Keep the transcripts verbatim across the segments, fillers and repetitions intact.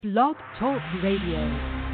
Blog Talk Radio.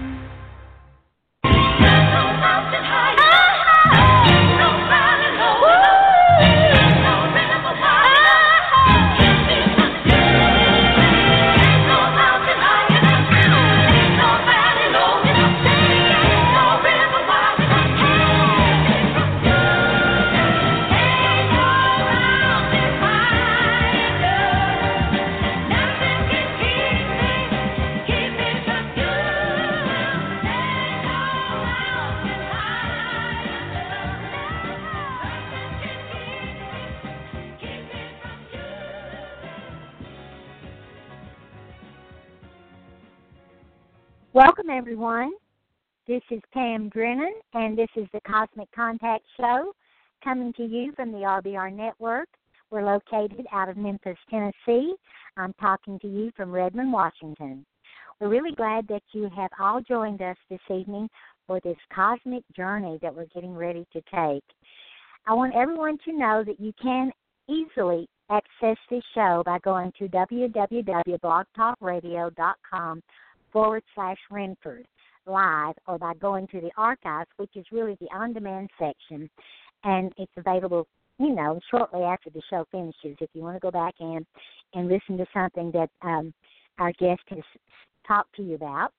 Welcome, everyone. This is Pam Drennan, and this is the Cosmic Contact Show, coming to you from the R B R Network. We're located out of Memphis, Tennessee. I'm talking to you from Redmond, Washington. We're really glad that you have all joined us this evening for this cosmic journey that we're getting ready to take. I want everyone to know that you can easily access this show by going to w w w dot blog talk radio dot com forward slash Renford live, or by going to the archives, which is really the on-demand section, and it's available, you know, shortly after the show finishes if you want to go back in and listen to something that um, our guest has talked to you about.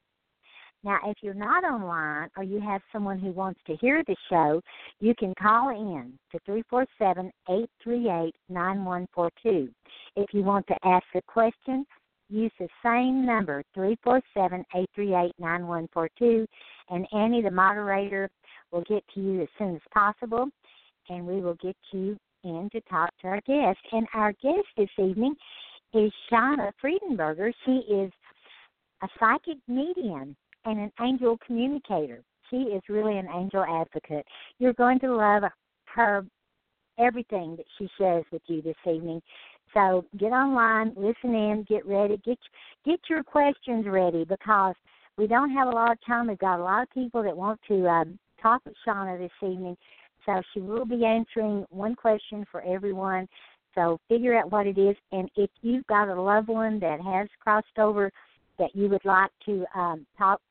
Now, if you're not online or you have someone who wants to hear the show, you can call in to three four seven, eight three eight, nine one four two. If you want to ask a question, use the same number, three four seven, eight three eight, nine one four two, and Annie, the moderator, will get to you as soon as possible, and we will get you in to talk to our guest. And our guest this evening is Shauna Friedenberger. She is a psychic medium and an angel communicator. She is really an angel advocate. You're going to love her, everything that she shares with you this evening. So get online, listen in, get ready, get get your questions ready, because we don't have a lot of time. We've got a lot of people that want to um, talk with Shauna this evening. So she will be answering one question for everyone. So figure out what it is. And if you've got a loved one that has crossed over that you would like to um, talk,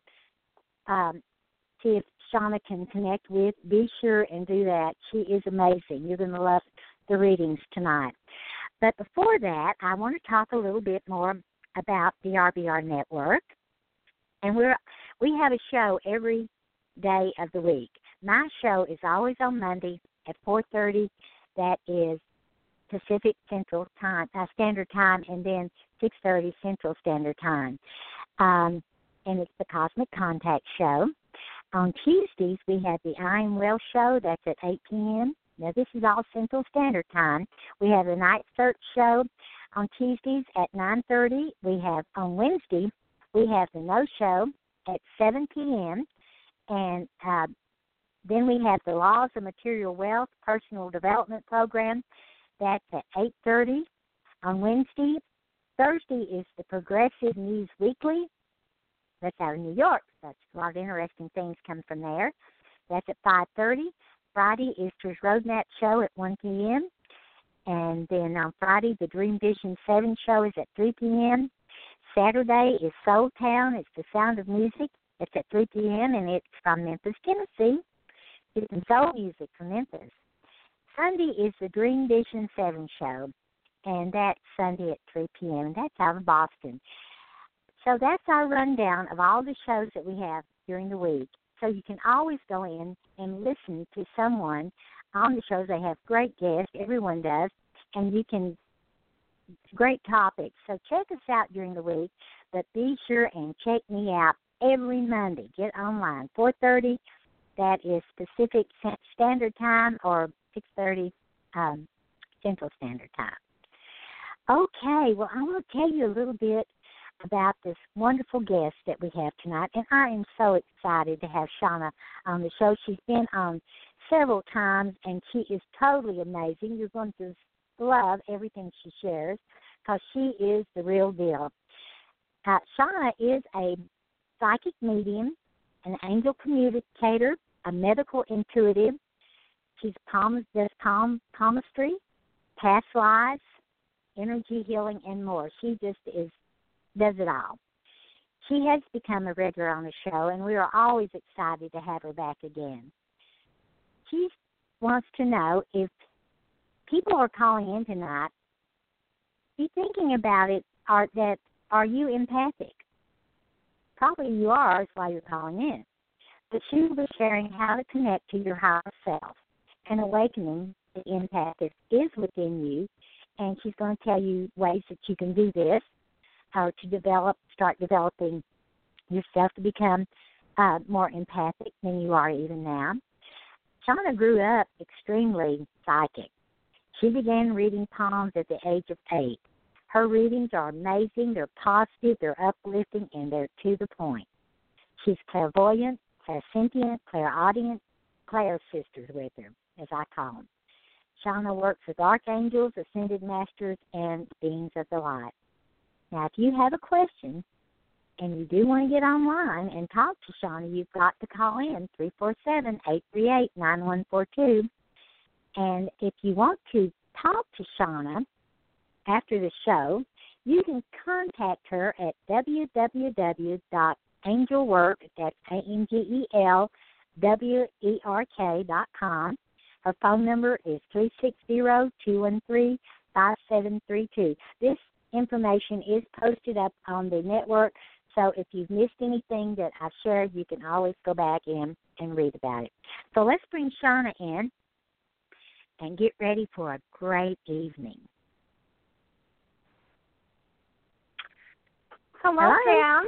um, see if Shauna can connect with, be sure and do that. She is amazing. You're going to love the readings tonight. But before that, I want to talk a little bit more about the R B R Network. And we're we have a show every day of the week. My show is always on Monday at four thirty. That is Pacific Central Time, uh, Standard Time, and then six thirty Central Standard Time. Um, and it's the Cosmic Contact Show. On Tuesdays, we have the I Am Well Show. That's at eight p.m. Now, this is all Central Standard Time. We have the Night Search Show on Tuesdays at nine thirty. We have, on Wednesday, we have the No Show at seven p.m. And uh, then we have the Laws of Material Wealth Personal Development Program. That's at eight thirty on Wednesday. Thursday is the Progressive News Weekly. That's out of New York. That's a lot of interesting things come from there. That's at five thirty. Friday is Trish Roadmap Show at one p.m. And then on Friday, the Dream Vision seven Show is at three p.m. Saturday is Soul Town. It's the Sound of Music. It's at three p.m. and it's from Memphis, Tennessee. It's some soul music from Memphis. Sunday is the Dream Vision seven Show, and that's Sunday at three p.m., and that's out of Boston. So that's our rundown of all the shows that we have during the week. So you can always go in and listen to someone on the shows. They have great guests. Everyone does. And you can, great topics. So check us out during the week. But be sure and check me out every Monday. Get online. four thirty, that is Pacific Standard Time, or six thirty um, Central Standard Time. Okay, well, I want to tell you a little bit about this wonderful guest that we have tonight, and I am so excited to have Shauna on the show. She's been on several times, and she is totally amazing. You're going to love everything she shares, because she is the real deal. Uh, Shauna is a psychic medium, an angel communicator, a medical intuitive. She's palm, does palm, palmistry, past lives, energy healing, and more. She just is does it all. she has become a regular on the show, and we are always excited to have her back again. She wants to know if people are calling in tonight, be thinking about it, are that are you empathic? Probably you are, that's why you're calling in. But she will be sharing how to connect to your higher self and awakening the empath that is within you, and she's going to tell you ways that you can do this, or to develop, start developing yourself to become uh, more empathic than you are even now. Shauna grew up extremely psychic. She began reading palms at the age of eight. Her readings are amazing, they're positive, they're uplifting, and they're to the point. She's clairvoyant, clairsentient, clairaudient, clair sisters with her, as I call them. Shauna works with archangels, ascended masters, and beings of the light. Now, if you have a question and you do want to get online and talk to Shauna, you've got to call in three four seven, eight three eight, nine one four two. And if you want to talk to Shauna after the show, you can contact her at w w w dot angelwork, that's A N G E L W E R K dot com. Her phone number is three six zero, two one three, five seven three two. This information is posted up on the network, so if you've missed anything that I shared, you can always go back in and read about it. So let's bring Shauna in and get ready for a great evening. Hello, Hello. Pam.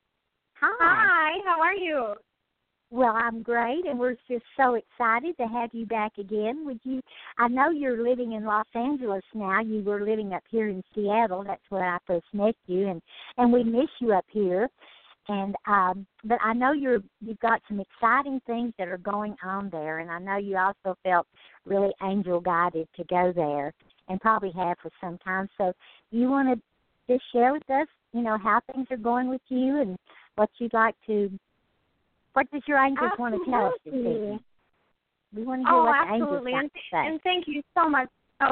Hi. Hi, how are you? Well, I'm great, and we're just so excited to have you back again. Would you? I know you're living in Los Angeles now. You were living up here in Seattle. That's where I first met you, and, and we miss you up here. And um, but I know you're you've got some exciting things that are going on there, and I know you also felt really angel guided to go there, and probably have for some time. So you want to just share with us, you know, how things are going with you and what you'd like to. What does your angels Absolutely. want to tell us this evening? We want to hear oh, what absolutely. the angels and, got to say. and thank you so much. Oh,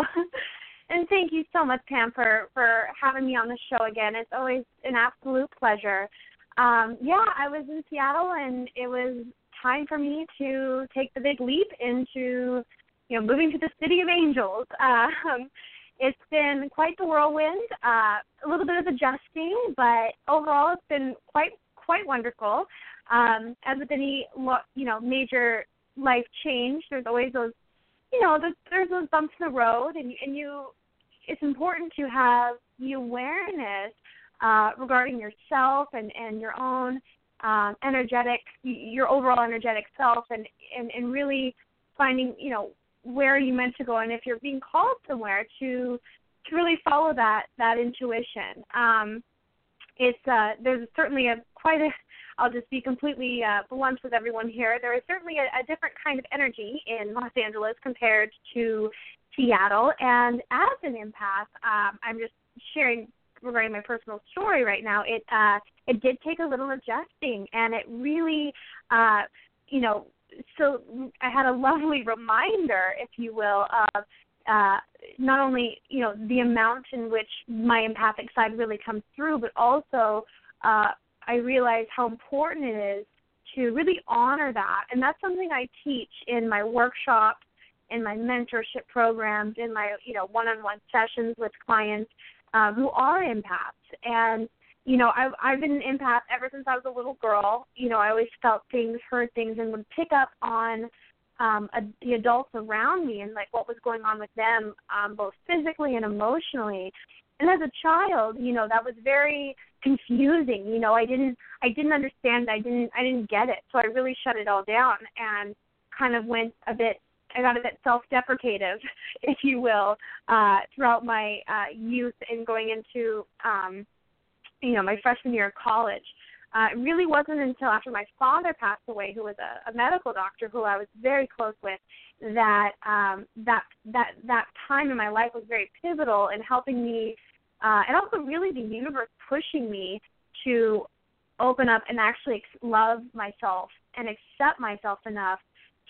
and thank you so much, Pam, for, for having me on the show again. It's always an absolute pleasure. Um, yeah, I was in Seattle, and it was time for me to take the big leap into, you know, moving to the City of Angels. Um, it's been quite the whirlwind, uh, a little bit of adjusting, but overall it's been quite quite wonderful. Um, as with any, you know, major life change, there's always those, you know, there's, there's those bumps in the road, and, and you, it's important to have the awareness uh, regarding yourself and, and your own um, energetic, your overall energetic self, and, and, and really finding, you know, where are you meant to go, and if you're being called somewhere, to to really follow that that intuition. Um, it's uh, there's certainly a quite a I'll just be completely uh, blunt with everyone here. There is certainly a, a different kind of energy in Los Angeles compared to Seattle. And as an empath, um, I'm just sharing regarding my personal story right now. It uh, it did take a little adjusting, and it really, uh, you know, so I had a lovely reminder, if you will, of uh, not only, you know, the amount in which my empathic side really comes through, but also uh, I realized how important it is to really honor that. And that's something I teach in my workshops, in my mentorship programs, in my, you know, one-on-one sessions with clients uh, who are empaths. And, you know, I've, I've been an empath ever since I was a little girl. You know, I always felt things, heard things, and would pick up on um, a, the adults around me and, like, what was going on with them, um, both physically and emotionally. And as a child, you know, that was very confusing. You know, I didn't, I didn't understand. I didn't, I didn't get it. So I really shut it all down and kind of went a bit. I got a bit self-deprecative, if you will, uh, throughout my uh, youth and going into, um, you know, my freshman year of college. Uh, it really wasn't until after my father passed away, who was a, a medical doctor who I was very close with, that um, that that that time in my life was very pivotal in helping me, uh, and also really the universe pushing me to open up and actually love myself and accept myself enough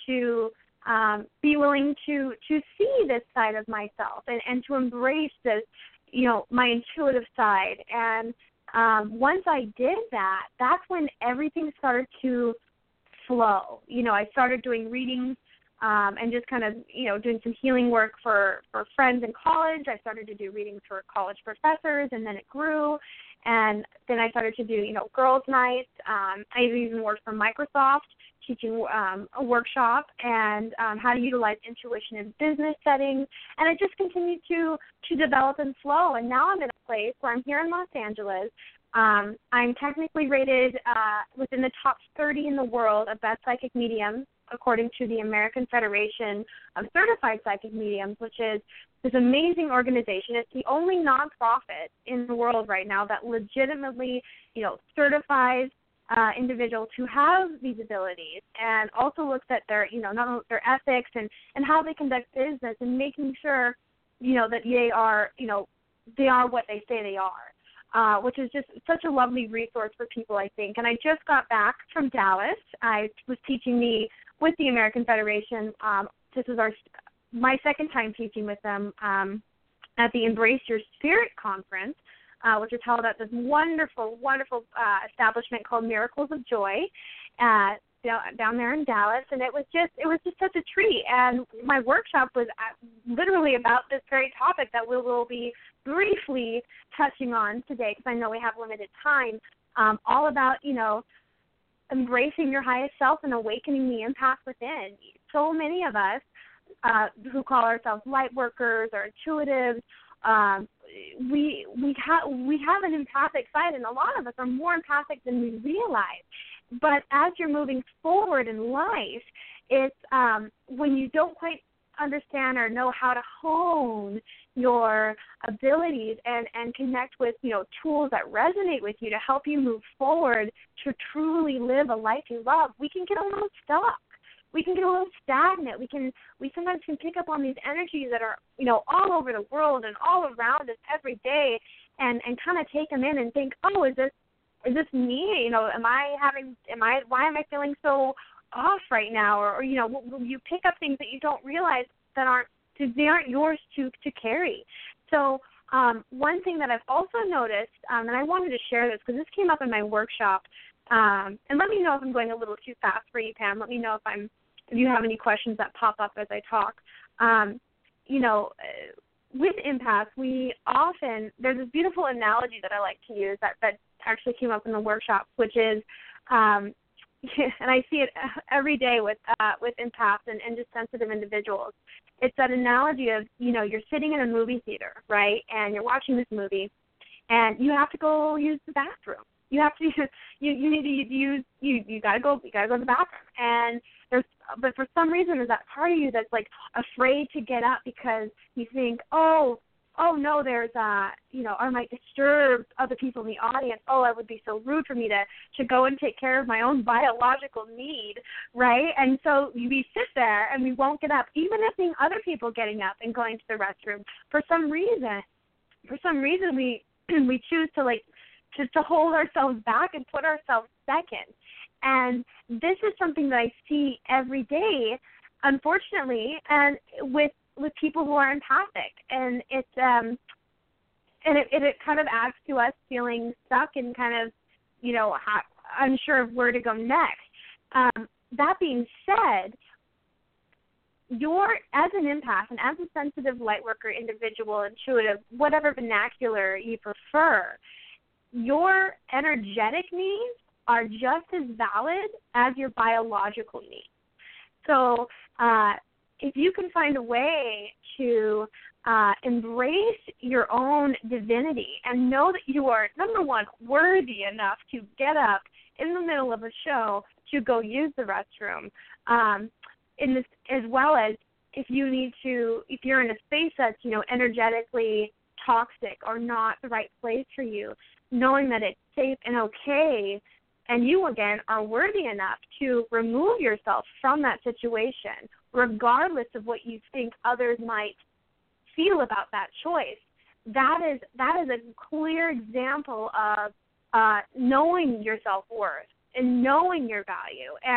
to um, be willing to to see this side of myself and, and to embrace this, you know, my intuitive side. And um, once I did that, that's when everything started to flow. You know, I started doing readings um, and just kind of, you know, doing some healing work for, for friends in college. I started to do readings for college professors, and then it grew. And then I started to do, you know, girls' nights. Um, I even worked for Microsoft, teaching um, a workshop and um, how to utilize intuition in business settings. And it just continued to, to develop and flow. And now I'm in a place where I'm here in Los Angeles. Um, I'm technically rated uh, within the top thirty in the world of best psychic mediums, according to the American Federation of Certified Psychic Mediums, which is this amazing organization. It's the only nonprofit in the world right now that legitimately, you know, certifies uh, individuals who have these abilities, and also looks at their, you know, not only their ethics and, and how they conduct business, and making sure, you know, that they are, you know, they are what they say they are. Uh, which is just such a lovely resource for people, I think. And I just got back from Dallas. I was teaching the with the American Federation. Um, this is our my second time teaching with them um, at the Embrace Your Spirit conference, uh, which is held at this wonderful, wonderful uh, establishment called Miracles of Joy uh, down, down there in Dallas. And it was just it was just such a treat. And my workshop was literally about this very topic that we will be briefly touching on today, because I know we have limited time, um, all about, you know, embracing your highest self and awakening the empath within. So many of us uh, who call ourselves light workers or intuitives, um, we we have we have an empathic side, and a lot of us are more empathic than we realize. But as you're moving forward in life, it's um, when you don't quite understand or know how to hone your abilities and, and connect with, you know, tools that resonate with you to help you move forward to truly live a life you love, we can get a little stuck. We can get a little stagnant. We can we sometimes can pick up on these energies that are, you know, all over the world and all around us every day, and, and kind of take them in and think, oh, is this is this me? You know, am I having am I why am I feeling so off right now? Or, or you know, you pick up things that you don't realize that aren't they aren't yours to, to carry. So um, one thing that I've also noticed, um, and I wanted to share this because this came up in my workshop, um, and let me know if I'm going a little too fast for you, Pam. Let me know if I'm if you have any questions that pop up as I talk. Um, you know, with empaths, we often, there's this beautiful analogy that I like to use that, that actually came up in the workshop, which is, um, and I see it every day with uh, with empaths and, and just sensitive individuals. It's that analogy of, you know, you're sitting in a movie theater, right, and you're watching this movie, and you have to go use the bathroom. You have to, you you need to use, you you gotta go, you gotta go to the bathroom, and there's, but for some reason there's that part of you that's like afraid to get up because you think, oh, oh no, there's, uh, you know, I might disturb other people in the audience. Oh, it would be so rude for me to, to go and take care of my own biological need, right? And so we sit there and we won't get up, even if seeing other people getting up and going to the restroom. For some reason, for some reason we we choose to like to, to hold ourselves back and put ourselves second. And this is something that I see every day, unfortunately, and with with people who are empathic, and it's um, and it, it it kind of adds to us feeling stuck and kind of, you know, ha- unsure of where to go next. Um, that being said, you're, as an empath and as a sensitive lightworker, individual, intuitive, whatever vernacular you prefer, your energetic needs are just as valid as your biological needs. So, uh, if you can find a way to uh, embrace your own divinity and know that you are, number one, worthy enough to get up in the middle of a show to go use the restroom, um, in this, as well as if you need to, if you're in a space that's, you know, energetically toxic or not the right place for you, knowing that it's safe and okay, and you, again, are worthy enough to remove yourself from that situation, regardless of what you think others might feel about that choice. That is that is a clear example of uh, knowing your self-worth and knowing your value. And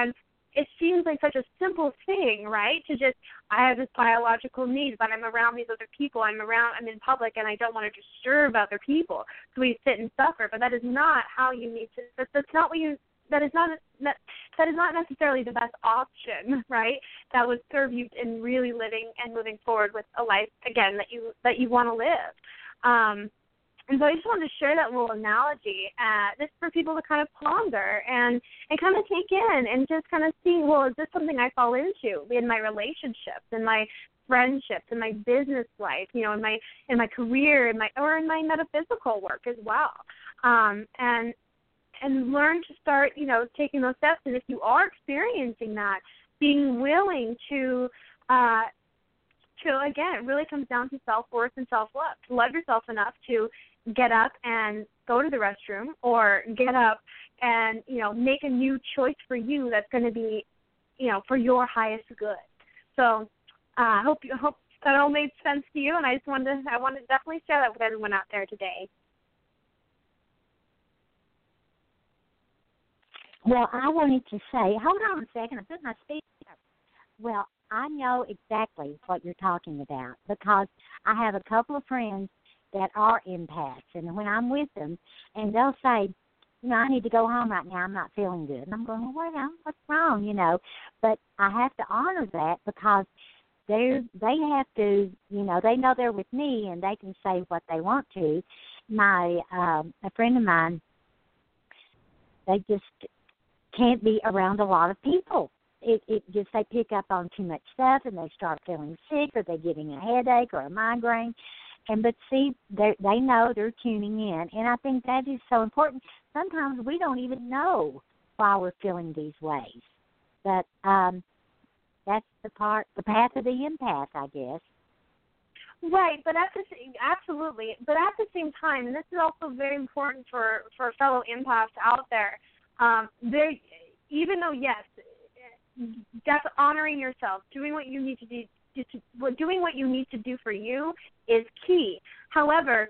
it seems like such a simple thing, right? To just, I have this biological need, but I'm around these other people. I'm around, I'm in public, and I don't want to disturb other people. So we sit and suffer. But that is not how you need to. That, that's not what you. That is not that, that is not necessarily the best option, right? That would serve you in really living and moving forward with a life again that you that you want to live. Um, And so I just wanted to share that little analogy, uh, just for people to kind of ponder and, and kind of take in and just kind of see, well, is this something I fall into in my relationships, in my friendships, in my business life, you know, in my in my career, in my or in my metaphysical work as well, um, and and learn to start, you know, taking those steps. And if you are experiencing that, being willing to. Uh, To, again, it really comes down to self-worth and self-love. To love yourself enough to get up and go to the restroom, or get up and, you know, make a new choice for you that's going to be, you know, for your highest good. So I uh, hope you hope that all made sense to you, and I just wanted to, I wanted to definitely share that with everyone out there today. Well, I wanted to say, hold on a second, I put my speaker. Well, I know exactly what you're talking about, because I have a couple of friends that are empaths, and when I'm with them, and they'll say, you know, I need to go home right now, I'm not feeling good. And I'm going, well, wait, what's wrong, you know? But I have to honor that, because they they have to, you know, they know they're with me, and they can say what they want to. My um, a friend of mine, they just can't be around a lot of people. It, it just, they pick up on too much stuff, and they start feeling sick, or they're getting a headache or a migraine. And but see, they they know they're tuning in, and I think that is so important. Sometimes we don't even know why we're feeling these ways, but um, that's the part, the path of the empath, I guess. Right, but at the absolutely, but at the same time, and this is also very important for for fellow empaths out there. Um, there, even though yes. That's honoring yourself, doing what you need to do, doing what you need to do for you is key. However,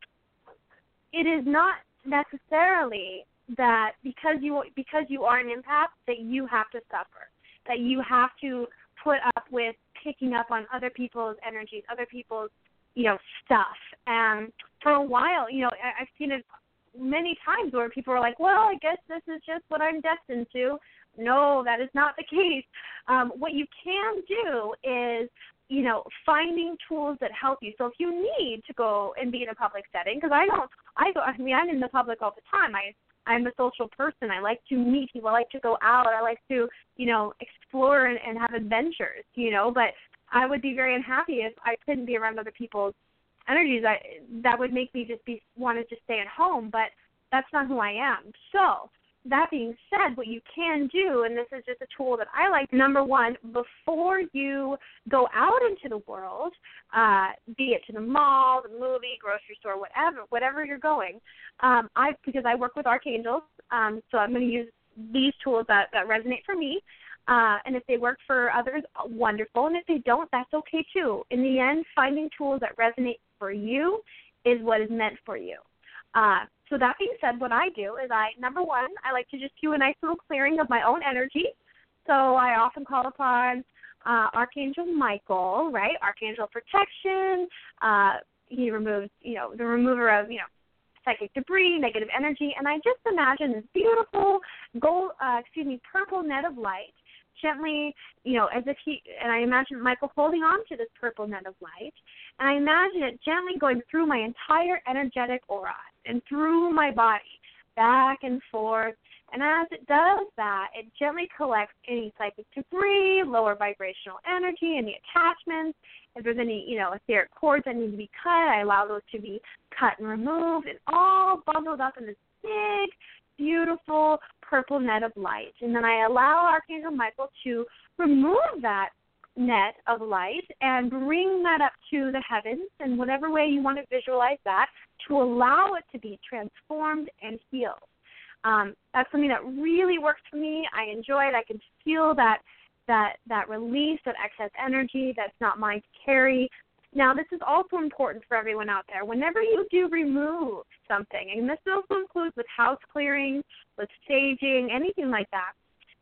it is not necessarily that because you because you are an empath that you have to suffer, that you have to put up with picking up on other people's energies, other people's, you know, stuff. And for a while, you know, I, I've seen it many times where people are like, well, I guess this is just what I'm destined to. No, that is not the case. Um, what you can do is, you know, finding tools that help you. So if you need to go and be in a public setting, because I don't, I go, I mean, I'm in the public all the time. I, I'm a social person. I like to meet people. I like to go out. I like to, you know, explore and, and have adventures, you know, but I would be very unhappy if I couldn't be around other people's energies. I, that would make me just be, want to just stay at home, but that's not who I am. So, that being said, what you can do, and this is just a tool that I like, number one, before you go out into the world, uh, be it to the mall, the movie, grocery store, whatever, whatever you're going, um, I because I work with archangels, um, so I'm going to use these tools that, that resonate for me. Uh, and if they work for others, wonderful. And if they don't, that's okay too. In the end, finding tools that resonate for you is what is meant for you. Uh, so that being said, what I do is I, number one, I like to just do a nice little clearing of my own energy. So I often call upon uh, Archangel Michael, right? Archangel protection. Uh, he removes, you know, the remover of, you know, psychic debris, negative energy. And I just imagine this beautiful gold, uh, excuse me, purple net of light gently, you know, as if he, and I imagine Michael holding on to this purple net of light, and I imagine it gently going through my entire energetic aura and through my body, back and forth, and as it does that, it gently collects any psychic debris, lower vibrational energy, any attachments. If there's any, you know, etheric cords that need to be cut, I allow those to be cut and removed, and all bundled up in this big, beautiful purple net of light. And then I allow Archangel Michael to remove that net of light and bring that up to the heavens in whatever way you want to visualize that, to allow it to be transformed and healed. Um, that's something that really works for me. I enjoy it. I can feel that that that release, that excess energy that's not mine to carry. Now, this is also important for everyone out there. Whenever you do remove something, and this also includes with house clearing, with staging, anything like that,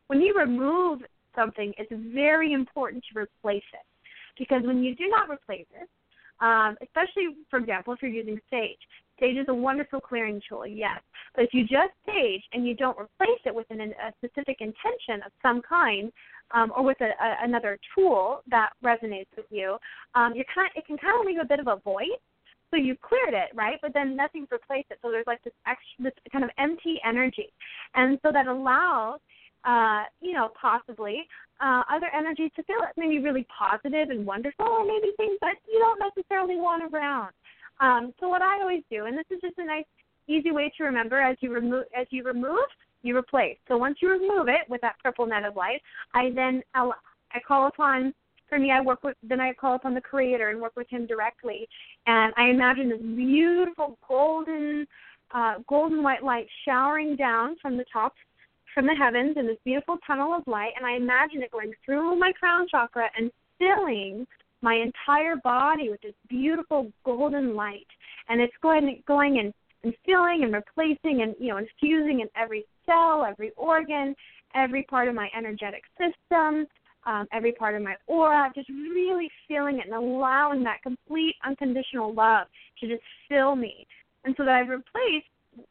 when you remove something, it's very important to replace it. Because when you do not replace it, um, especially, for example, if you're using sage, sage is a wonderful clearing tool, yes. But if you just sage and you don't replace it with an, a specific intention of some kind, um, or with a, a, another tool that resonates with you, um, you're kind, it can kind of leave a bit of a void. So you cleared it, right? But then nothing's replaced it. So there's like this extra, this kind of empty energy, and so that allows, uh, you know, possibly uh, other energies to feel maybe really positive and wonderful, or maybe things that you don't necessarily want around. Um, so what I always do, and this is just a nice, easy way to remember, as you remove, as you remove, you replace. So once you remove it with that purple net of light, I then I'll, I call upon. For me, I work with, then I call upon the Creator and work with Him directly, and I imagine this beautiful golden, uh, golden white light showering down from the top, from the heavens, in this beautiful tunnel of light, and I imagine it going through my crown chakra and filling my entire body with this beautiful golden light, and it's going, going and, and filling and replacing and, you know, infusing in every cell, every organ, every part of my energetic system. Um, every part of my aura, just really feeling it and allowing that complete unconditional love to just fill me. And so that I've replaced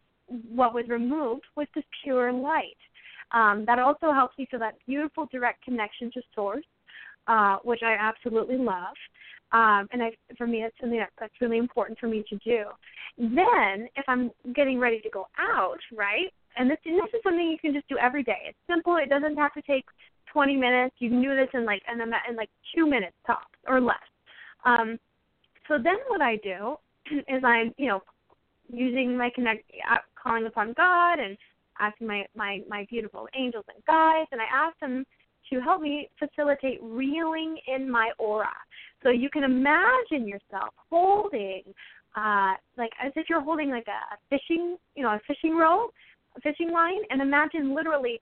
what was removed with this pure light. Um, that also helps me feel that beautiful direct connection to Source, uh, which I absolutely love. Um, and I, for me, that's something that, that's really important for me to do. Then, if I'm getting ready to go out, right, and this, and this is something you can just do every day. It's simple. It doesn't have to take twenty minutes. You can do this in like in, in like two minutes tops or less. Um, so then what I do is I'm, you know, using my connect, calling upon God and asking my, my, my beautiful angels and guides, and I ask them to help me facilitate reeling in my aura. So you can imagine yourself holding, uh, like as if you're holding like a, a fishing, you know, a fishing rod, a fishing line, and imagine literally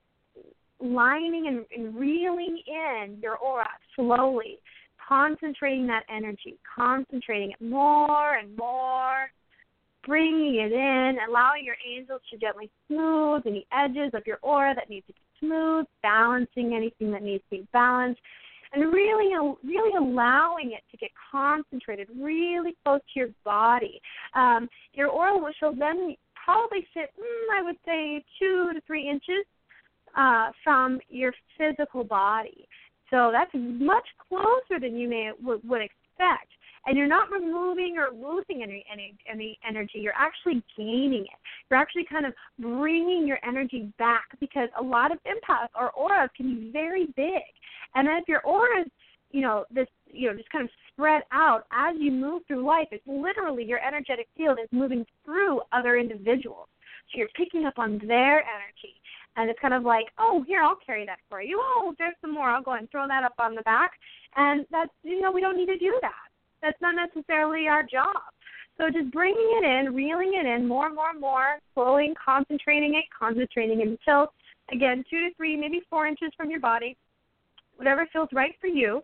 lining and, and reeling in your aura slowly, concentrating that energy, concentrating it more and more, bringing it in, allowing your angels to gently smooth any edges of your aura that need to be smooth, balancing anything that needs to be balanced, and really, really allowing it to get concentrated really close to your body. Um, your aura will then probably sit, mm, I would say, two to three inches Uh, from your physical body. So that's much closer than you may would, would expect. And you're not removing or losing any, any any energy. You're actually gaining it. You're actually kind of bringing your energy back, because a lot of empaths or auras can be very big. And if your aura is, you know, this, you know, just kind of spread out as you move through life, it's literally your energetic field is moving through other individuals. So you're picking up on their energy. And it's kind of like, oh, here, I'll carry that for you. Oh, there's some more. I'll go and throw that up on the back. And that's, you know, we don't need to do that. That's not necessarily our job. So just bringing it in, reeling it in more and more and more, slowly concentrating it, concentrating it until, again, two to three, maybe four inches from your body, whatever feels right for you.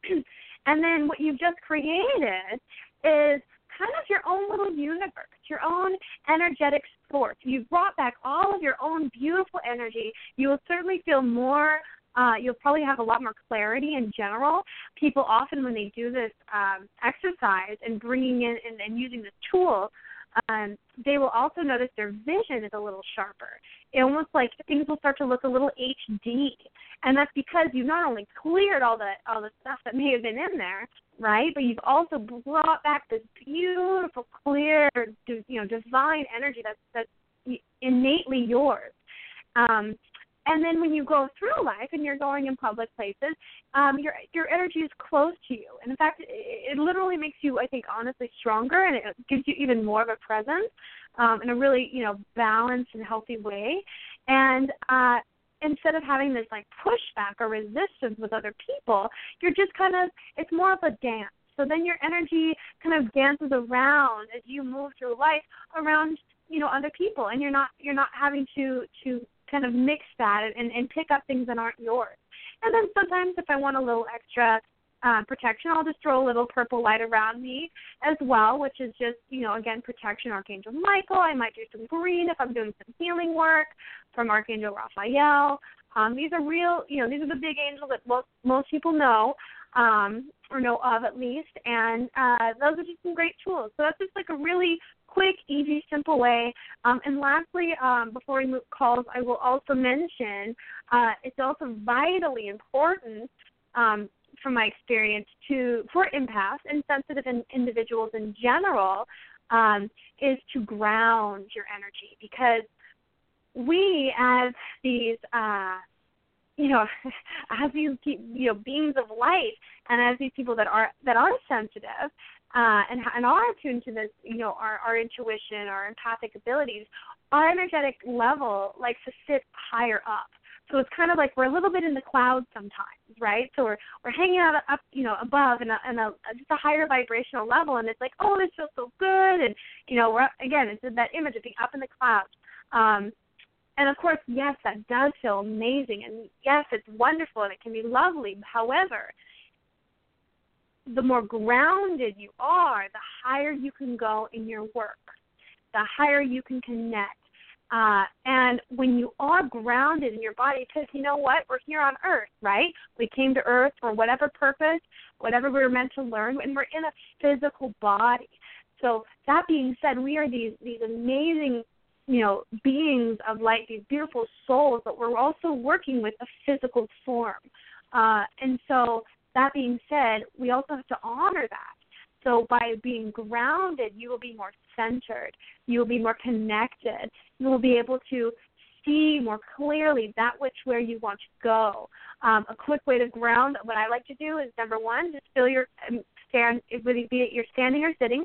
And then what you've just created is kind of your own little universe, your own energetic source. You've brought back all of your own beautiful energy. You will certainly feel more, uh, you'll probably have a lot more clarity in general. People often, when they do this um, exercise and bringing in and, and using this tool, um, they will also notice their vision is a little sharper. It almost like things will start to look a little H D. And that's because you've not only cleared all the all the stuff that may have been in there, right, but you've also brought back this beautiful, clear, you know, divine energy that's that's innately yours. Um, and then when you go through life and you're going in public places, um, your your energy is close to you. And in fact, it, it literally makes you, I think, honestly stronger, and it gives you even more of a presence um, in a really, you know, balanced and healthy way. And uh, instead of having this like pushback or resistance with other people, you're just kind of, it's more of a dance. So then your energy kind of dances around as you move through life around, you know, other people, and you're not you're not having to to kind of mix that and, and pick up things that aren't yours. And then sometimes if I want a little extra uh, protection, I'll just throw a little purple light around me as well, which is just, you know, again, protection, Archangel Michael. I might do some green if I'm doing some healing work from Archangel Raphael. Um, these are real, you know, these are the big angels that most, most people know, um, or know of at least, and uh, those are just some great tools. So that's just like a really quick, easy, simple way. Um, and lastly, um, before we move calls, I will also mention uh, it's also vitally important, um, from my experience, to for empaths and sensitive in, individuals in general, um, is to ground your energy, because we as these, uh, you know, as these you know beings of light, and as these people that are that are sensitive, uh, and and are attuned to this, you know, our, our intuition, our empathic abilities, our energetic level likes to sit higher up. So it's kind of like we're a little bit in the clouds sometimes, right? So we're we're hanging out up, you know, above in a, in a just a higher vibrational level, and it's like, oh, this feels so good, and you know, we're again, it's that image of being up in the clouds. Um, and of course, yes, that does feel amazing, and yes, it's wonderful, and it can be lovely. However, the more grounded you are, the higher you can go in your work, the higher you can connect. Uh, and when you are grounded in your body, because you know what? We're here on Earth, right? We came to Earth for whatever purpose, whatever we were meant to learn, and we're in a physical body. So that being said, we are these these amazing, you know, beings of light, these beautiful souls, but we're also working with a physical form. Uh, and so that being said, we also have to honor that. So by being grounded, you will be more centered. You will be more connected. You will be able to see more clearly that which where you want to go. Um, a quick way to ground, what I like to do is, number one, just feel your um, stand, whether it be you're standing or sitting,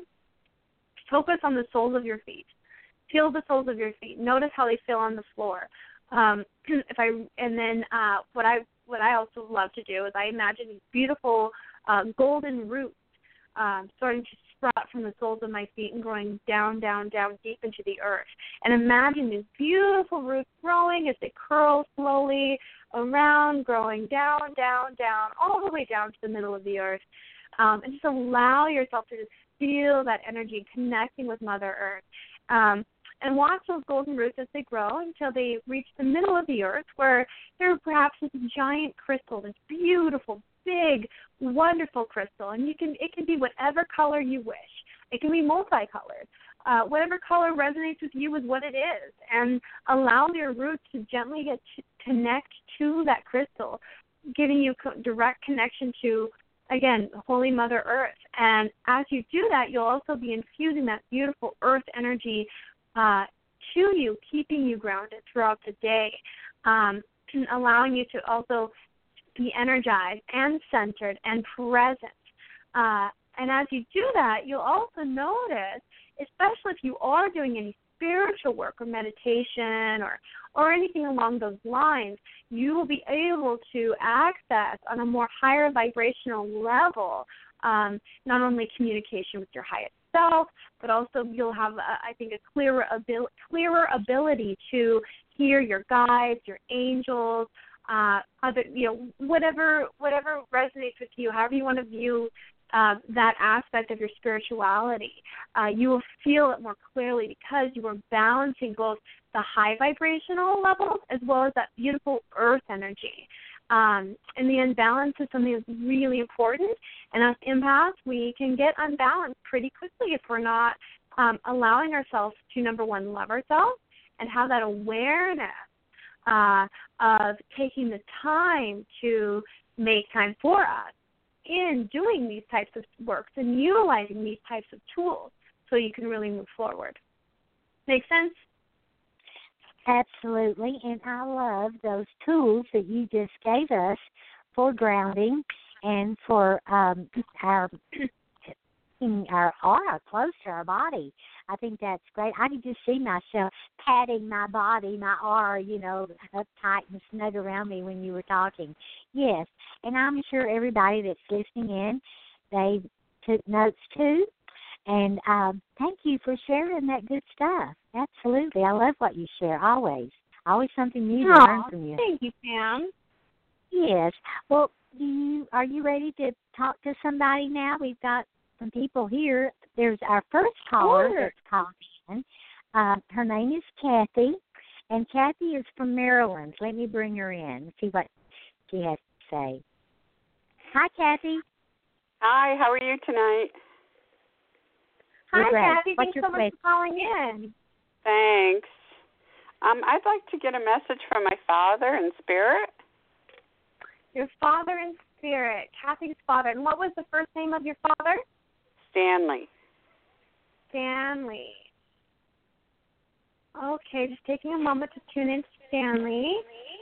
focus on the soles of your feet. Feel the soles of your feet. Notice how they feel on the floor. Um, if I and then uh, what I what I also love to do is I imagine these beautiful uh, golden roots Um, starting to sprout from the soles of my feet and growing down, down, down deep into the earth. And imagine these beautiful roots growing as they curl slowly around, growing down, down, down, all the way down to the middle of the earth. Um, and just allow yourself to just feel that energy connecting with Mother Earth. Um, and watch those golden roots as they grow until they reach the middle of the earth, where there perhaps is a giant crystal, this beautiful, big, wonderful crystal, and you can it can be whatever color you wish. It can be multicolored. Uh, whatever color resonates with you is what it is, and allow your roots to gently get to connect to that crystal, giving you co- direct connection to, again, Holy Mother Earth. And as you do that, you'll also be infusing that beautiful earth energy uh, to you, keeping you grounded throughout the day, um, allowing you to also be energized and centered and present. Uh, and as you do that, you'll also notice, especially if you are doing any spiritual work or meditation or, or anything along those lines, you will be able to access on a more higher vibrational level, um, not only communication with your highest self, but also you'll have, a, I think, a clearer, abil- clearer ability to hear your guides, your angels, Uh, other, you know, whatever whatever resonates with you, however you want to view uh, that aspect of your spirituality, uh, you will feel it more clearly because you are balancing both the high vibrational levels as well as that beautiful earth energy. Um, and the imbalance is something that's really important. And as empaths, we can get unbalanced pretty quickly if we're not um, allowing ourselves to, number one, love ourselves and have that awareness Uh, of taking the time to make time for us in doing these types of works and utilizing these types of tools so you can really move forward. Make sense? Absolutely, and I love those tools that you just gave us for grounding and for um, our our aura close to our body. I think that's great. I can just see myself patting my body, my aura, you know, uptight and snug around me when you were talking. Yes, and I'm sure everybody that's listening in, they took notes too. And um, thank you for sharing that good stuff. Absolutely. I love what you share, always. Always something new to Aww, learn from you. Thank you, Pam. Yes. Well, do you are you ready to talk to somebody now? We've got some people here. There's our first caller Sure. that's calling in. Uh, her name is Kathy, and Kathy is from Maryland. Let me bring her in and see what she has to say. Hi, Kathy. Hi, how are you tonight? We're Hi, great. Kathy. What's Thanks your so much question? for calling in. Thanks. Um, I'd like to get a message from my father in spirit. Your father in spirit, Kathy's father. And what was the first name of your father? Stanley. Stanley. Okay, just taking a moment to tune in to Stanley.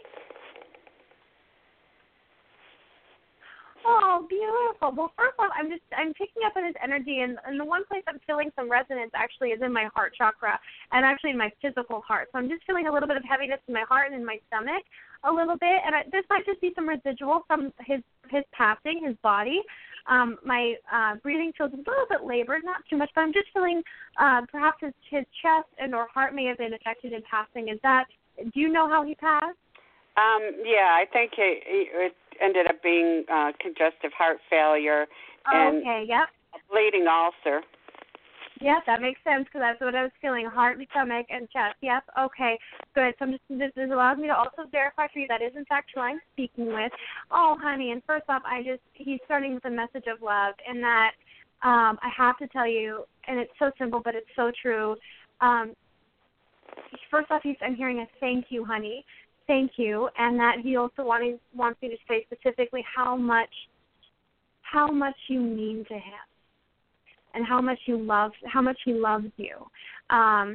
Oh, beautiful. Well, first off, I'm just I'm picking up on his energy, and, and the one place I'm feeling some resonance actually is in my heart chakra, and actually in my physical heart. So I'm just feeling a little bit of heaviness in my heart and in my stomach, a little bit, and I, this might just be some residual from his his passing, his body. Um, my uh, breathing feels a little bit labored, not too much, but I'm just feeling uh, perhaps his his chest and or heart may have been affected in passing. Is that? Do you know how he passed? Um, yeah, I think it, it ended up being uh, congestive heart failure and Okay. Yep. a bleeding ulcer. Yes, that makes sense because that's what I was feeling, heart, stomach, and chest. Yes, okay, good. So I'm just, this, this allows me to also verify for you that is, in fact, who I'm speaking with. Oh, honey, and first off, I just, he's starting with a message of love, and that um, I have to tell you, and it's so simple, but it's so true. Um, first off, he's, I'm hearing a thank you, honey, thank you, and that he also wanting, wants me to say specifically how much, how much you mean to him. And how much you love, how much he loves you. Um,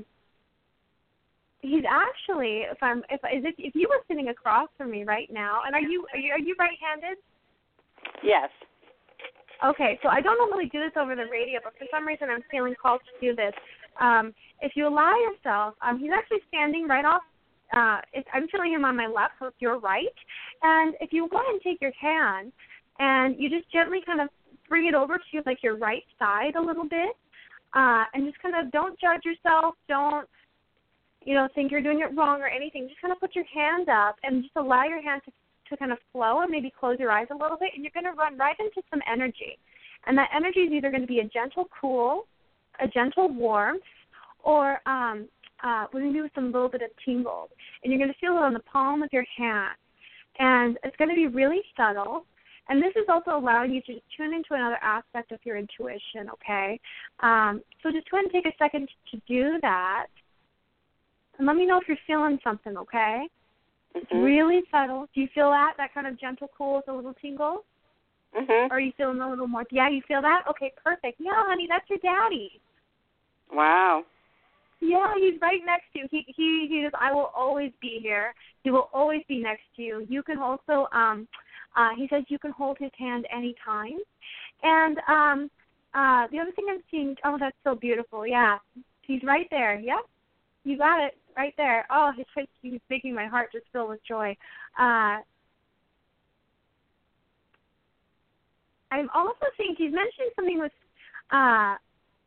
he's actually, if I'm, if if if you were sitting across from me right now, and are you are you, are you right-handed? Yes. Okay, so I don't normally do this over the radio, but for some reason I'm feeling called to do this. Um, if you allow yourself, um, he's actually standing right off. Uh, it, I'm feeling him on my left, so it's your right. And if you go ahead and take your hand, and you just gently kind of bring it over to like your right side a little bit, uh, and just kind of don't judge yourself. Don't, you know, think you're doing it wrong or anything. Just kind of put your hand up and just allow your hand to, to kind of flow, and maybe close your eyes a little bit, and you're going to run right into some energy. And that energy is either going to be a gentle cool, a gentle warmth, or um, uh, we're going to do some little bit of tingles. And you're going to feel it on the palm of your hand. And it's going to be really subtle. And this is also allowing you to tune into another aspect of your intuition, okay? Um, so just go ahead and take a second to do that. And let me know if you're feeling something, okay? Mm-hmm. It's really subtle. Do you feel that, that kind of gentle cool with a little tingle? Mm-hmm. Or are you feeling a little more? Yeah, you feel that? Okay, perfect. Yeah, honey, that's your daddy. Wow. Yeah, he's right next to you. He he he says, I will always be here. He will always be next to you. You can also um uh he says you can hold his hand anytime. And um uh the other thing I'm seeing, oh, that's so beautiful. Yeah. He's right there. Yep. You got it right there. Oh, his face, he's making my heart just fill with joy. Uh I'm also seeing he's mentioning something with uh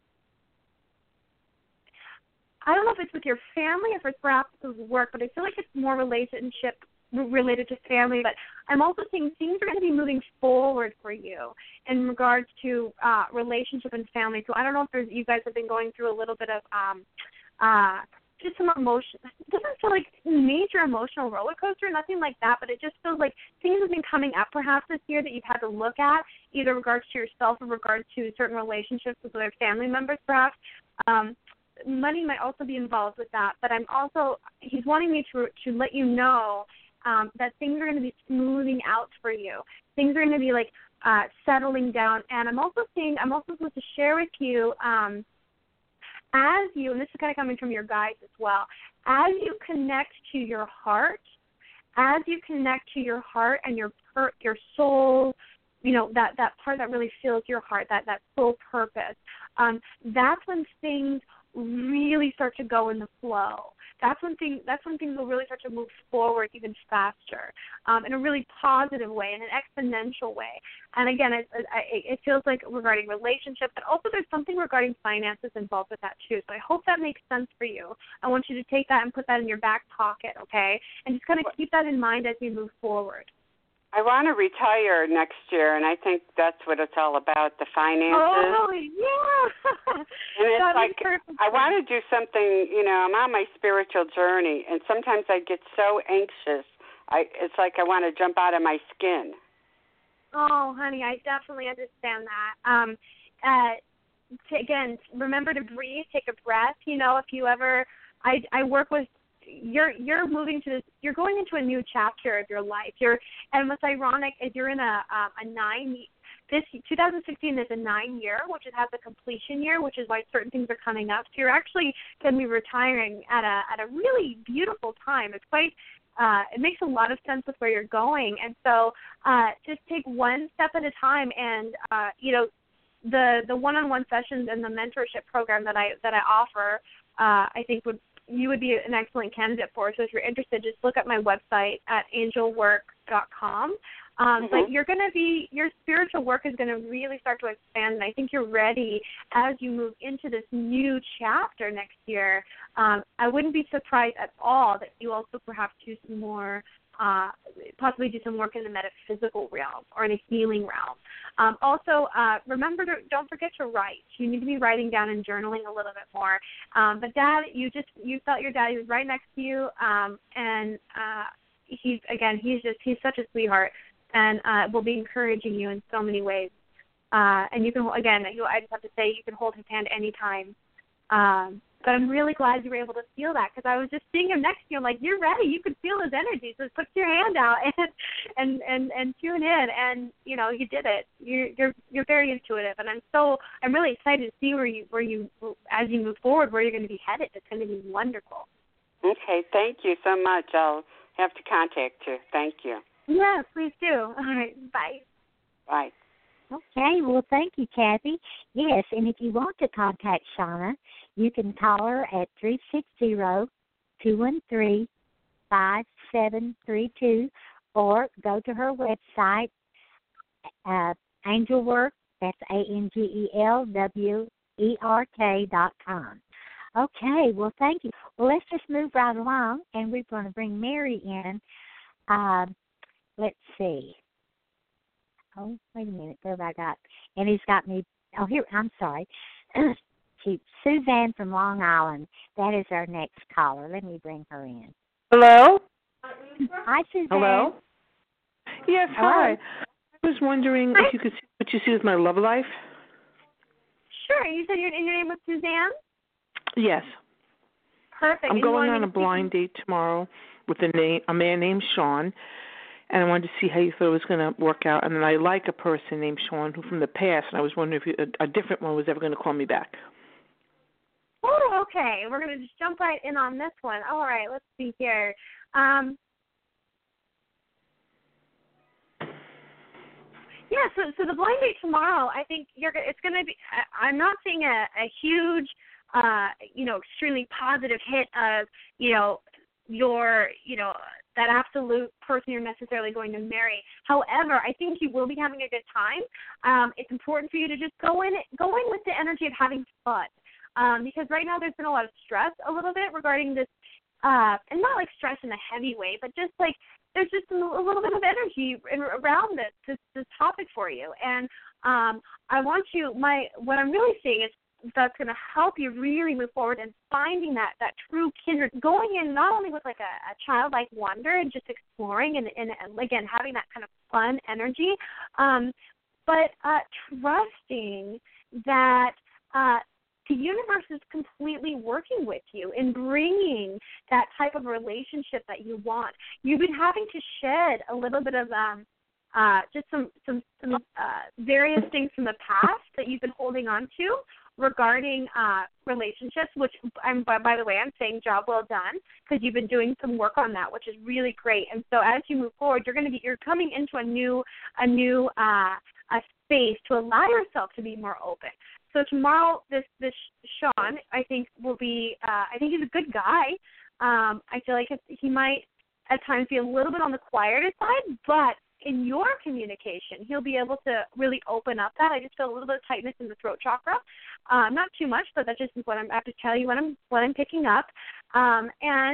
I don't know if it's with your family or if it's perhaps with work, but I feel like it's more relationship related to family. But I'm also seeing things are going to be moving forward for you in regards to uh, relationship and family. So I don't know if there's, you guys have been going through a little bit of um, uh, just some emotion. It doesn't feel like major emotional roller coaster, nothing like that, but it just feels like things have been coming up perhaps this year that you've had to look at, either in regards to yourself or in regards to certain relationships with other family members perhaps. Um, money might also be involved with that, but I'm also, he's wanting me to to let you know um, that things are going to be smoothing out for you. Things are going to be like uh, settling down, and I'm also seeing, I'm also supposed to share with you um, as you, and this is kind of coming from your guides as well, as you connect to your heart, as you connect to your heart and your per, your soul, you know, that, that part that really fills your heart, that, that soul purpose, um, that's when things really start to go in the flow. That's when things, that's when things will really start to move forward even faster, um, in a really positive way, in an exponential way. And again, it, it, it feels like regarding relationships, but also there's something regarding finances involved with that too. So I hope that makes sense for you. I want you to take that and put that in your back pocket, okay? And just kind of keep that in mind as you move forward. I want to retire next year, and I think that's what it's all about, the finances. Oh, yeah. And it's that like, I want to do something, you know, I'm on my spiritual journey, and sometimes I get so anxious. I It's like I want to jump out of my skin. Oh, honey, I definitely understand that. Um, uh, to, again, remember to breathe, take a breath. You know, if you ever, I, I work with, you're you're moving to this, you're going into a new chapter of your life. You're, and what's ironic is you're in a um, a nine, this twenty sixteen is a nine year, which it has a completion year, which is why certain things are coming up. So you're actually going to be retiring at a at a really beautiful time. It's quite, Uh, it makes a lot of sense with where you're going. And so uh, just take one step at a time. And, uh, you know, the the one-on-one sessions and the mentorship program that I that I offer, uh, I think would you would be an excellent candidate for. So if you're interested, just look at my website at angel work dot com. Um, mm-hmm. But you're going to be, your spiritual work is going to really start to expand, and I think you're ready as you move into this new chapter next year. Um, I wouldn't be surprised at all that you also perhaps do some more, uh, possibly do some work in the metaphysical realm or in the healing realm. Um, also, uh, remember, to, don't forget to write. You need to be writing down and journaling a little bit more. Um, but Dad, you just, you felt your dad, he was right next to you, um, and uh, he's, again, he's just, he's such a sweetheart. And uh, will be encouraging you in so many ways. Uh, and you can, again, you, I just have to say, you can hold his hand anytime. Um, but I'm really glad you were able to feel that, because I was just seeing him next to you. I'm like, you're ready. You can feel his energy. So put your hand out and and, and, and tune in. And, you know, you did it. You're, you're you're very intuitive. And I'm so, I'm really excited to see where you, where you, as you move forward, where you're going to be headed. It's going to be wonderful. Okay. Thank you so much. I'll have to contact you. Thank you. Yeah, please do. All right, bye. Bye. Okay, well, thank you, Kathy. Yes, and if you want to contact Shauna, you can call her at three six zero, two one three, five seven three two or go to her website, uh, Angelwork, that's A N G E L W E R K dot com. Okay, well, thank you. Well, let's just move right along, and we're going to bring Mary in. Uh, Let's see. Oh, wait a minute. Where have I got? And he's got me. Oh, here. I'm sorry. She, Suzanne from Long Island. That is our next caller. Let me bring her in. Hello? Hi, Suzanne. Hello? Yes, Hello. hi. I was wondering Hi. if you could see what you see with my love life. Sure. You said your, your name was Suzanne? Yes. Perfect. I'm And you going wanted on me a to blind speak- date tomorrow with a, name, a man named Sean, and I wanted to see how you thought it was going to work out. And then I like a person named Sean who from the past, and I was wondering if you, a, a different one was ever going to call me back. Oh, okay. We're going to just jump right in on this one. All right. Let's see here. Um, yeah. So, so the blind date tomorrow, I think you're. It's going to be. I, I'm not seeing a, a huge, uh, you know, extremely positive hit of, you know, your, you know, that absolute person you're necessarily going to marry. However, I think you will be having a good time. Um, it's important for you to just go in, go in with the energy of having fun. Um, because right now there's been a lot of stress a little bit regarding this, uh, and not like stress in a heavy way, but just like there's just a, a little bit of energy in, around this, this this topic for you. And um, I want you, my what I'm really seeing is that's going to help you really move forward and finding that, that true kindred, going in not only with like a, a childlike wonder and just exploring and, and, and again, having that kind of fun energy, um, but uh, trusting that uh, the universe is completely working with you in bringing that type of relationship that you want. You've been having to shed a little bit of um, uh, just some, some, some uh, various things from the past that you've been holding on to regarding uh, relationships, which, I'm, by, by the way, I'm saying job well done, because you've been doing some work on that, which is really great. And so as you move forward, you're going to be, you're coming into a new, a new uh, a space to allow yourself to be more open. So tomorrow, this this Sean, I think, will be, uh, I think he's a good guy. Um, I feel like he might at times be a little bit on the quieter side, but in your communication, he'll be able to really open up that. I just feel a little bit of tightness in the throat chakra. Um, not too much, but that's just what I'm, I have to tell you what I'm, what I'm picking up. Um, and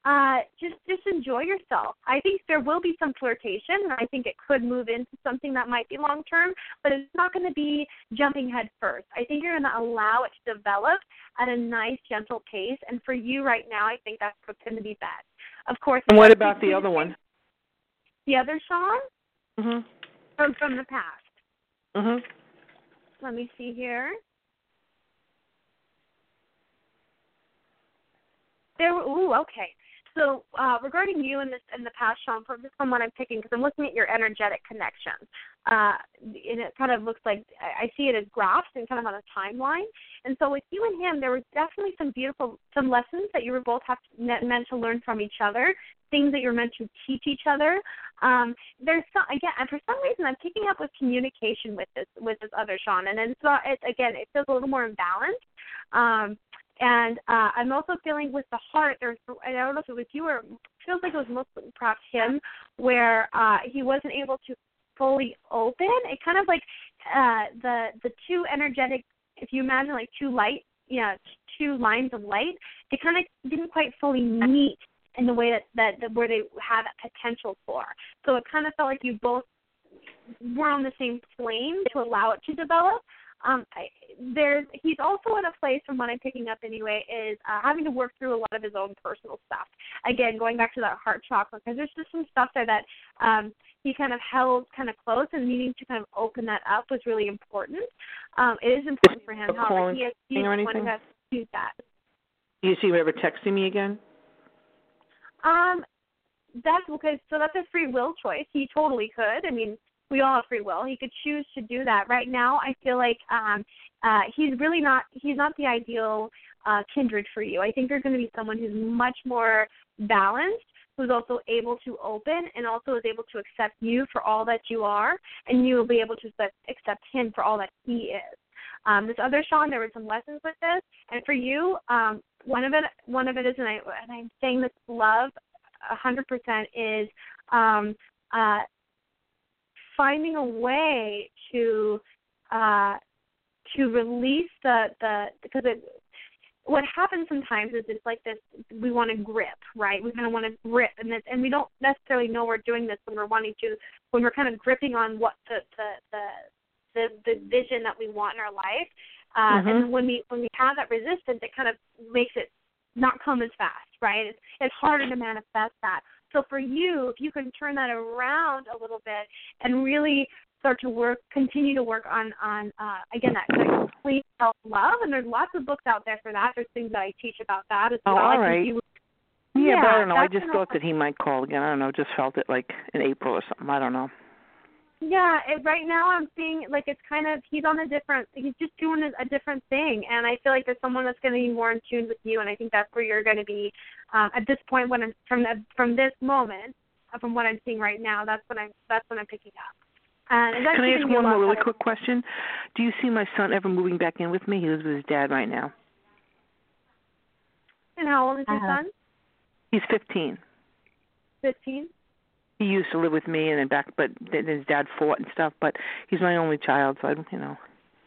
uh, just just enjoy yourself. I think there will be some flirtation, and I think it could move into something that might be long term, but it's not going to be jumping head first. I think you're going to allow it to develop at a nice, gentle pace, and for you right now, I think that's what's going to be best. Of course. And what about the other one? The other Sean? Mhm. From from the past. Mhm. Let me see here. There. Ooh, okay. So uh, regarding you in this in the past, Sean, from this one, what I'm picking, because I'm looking at your energetic connection, uh, and it kind of looks like I see it as graphs and kind of on a timeline. And so with you and him, there were definitely some beautiful some lessons that you were both have to, meant to learn from each other, things that you're meant to teach each other. Um, there's some, again, and for some reason, I'm picking up with communication with this with this other Sean, and it's not. It, again, it feels a little more imbalanced. Um, And uh, I'm also feeling with the heart, there's, I don't know if it was you or it feels like it was mostly perhaps him, where uh, he wasn't able to fully open. It kind of like uh, the the two energetic, if you imagine like two light, yeah, two lines of light, they kind of didn't quite fully meet in the way that, that, that where they had that potential for. So it kind of felt like you both were on the same flame to allow it to develop. Um, I, there's he's also in a place, from what I'm picking up anyway, is uh, having to work through a lot of his own personal stuff. Again, going back to that heart chakra, because there's just some stuff there that um, he kind of held kind of close, and needing to kind of open that up was really important. Um, it is important for him. However, he has he's the one who has to do that. Do you see him ever texting me again? Um, that's because so that's a free will choice. He totally could. I mean, we all have free will. He could choose to do that. Right now, I feel like um, uh, he's really not, he's not the ideal uh, kindred for you. I think there's going to be someone who's much more balanced, who's also able to open and also is able to accept you for all that you are, and you will be able to accept him for all that he is. Um, this other Sean, there were some lessons with this, and for you, um, one of it, one of it is, and, I, and I'm saying this love, one hundred percent is um, uh, finding a way to uh, to release the, the because it, what happens sometimes is it's like this, we want to grip, right? We kind of want to grip, and this, and we don't necessarily know we're doing this when we're wanting to, when we're kind of gripping on what the the the, the, the vision that we want in our life. Uh, mm-hmm. And when we when we have that resistance, it kind of makes it not come as fast, right? It's, it's harder to manifest that. So for you, if you can turn that around a little bit and really start to work, continue to work on, on uh, again, that, that complete self-love, and there's lots of books out there for that. There's things that I teach about that as oh, well. all right. You, yeah, yeah, but I don't know. I just thought help. that he might call again. I don't know. Just felt it like in April or something. I don't know. Yeah, it, right now I'm seeing like it's kind of, he's on a different, he's just doing a, a different thing, and I feel like there's someone that's going to be more in tune with you, and I think that's where you're going to be um, at this point. When I'm, from the, from this moment, uh, from what I'm seeing right now, that's when I'm that's when I'm picking up. And Can I ask one more really quick question? Do you see my son ever moving back in with me? He lives with his dad right now. And how old is your uh-huh. son? He's fifteen. Fifteen. He used to live with me and then back, but then his dad fought and stuff. But he's my only child, so I, you know.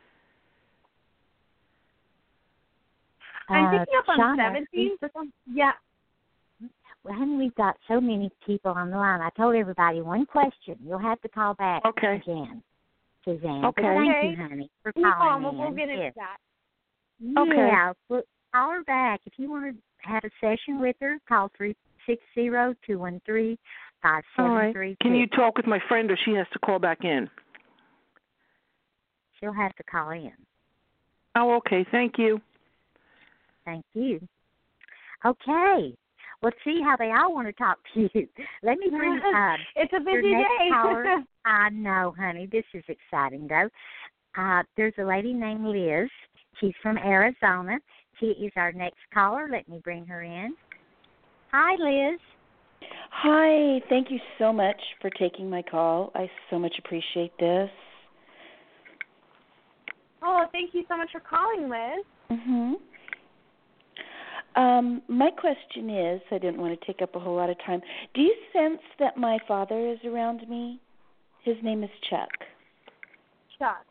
I'm uh, picking up on Shauna, seventeen. This one, yeah. Well, honey, we've got so many people on the line. I told everybody one question. You'll have to call back, okay. Suzanne. Suzanne. Okay. But thank okay. you, honey, for No calling problem. in. We'll get into yes. that. Okay. Yeah. Yeah, well, call her back. If you want to have a session with her, call three six zero, two one three, five seven three six. Can you talk with my friend, or she has to call back in? She'll have to call in. Oh, okay. Thank you. Thank you. Okay. Let's see how they all want to talk to you. Let me bring uh, it's a busy your next day. caller. I know, honey. This is exciting, though. Uh, there's a lady named Liz. She's from Arizona. She is our next caller. Let me bring her in. Hi, Liz. Hi. Thank you so much for taking my call. I so much appreciate this. Oh, thank you so much for calling, Liz. Mm-hmm. Um, my question is, I didn't want to take up a whole lot of time. Do you sense that my father is around me? His name is Chuck. Chuck.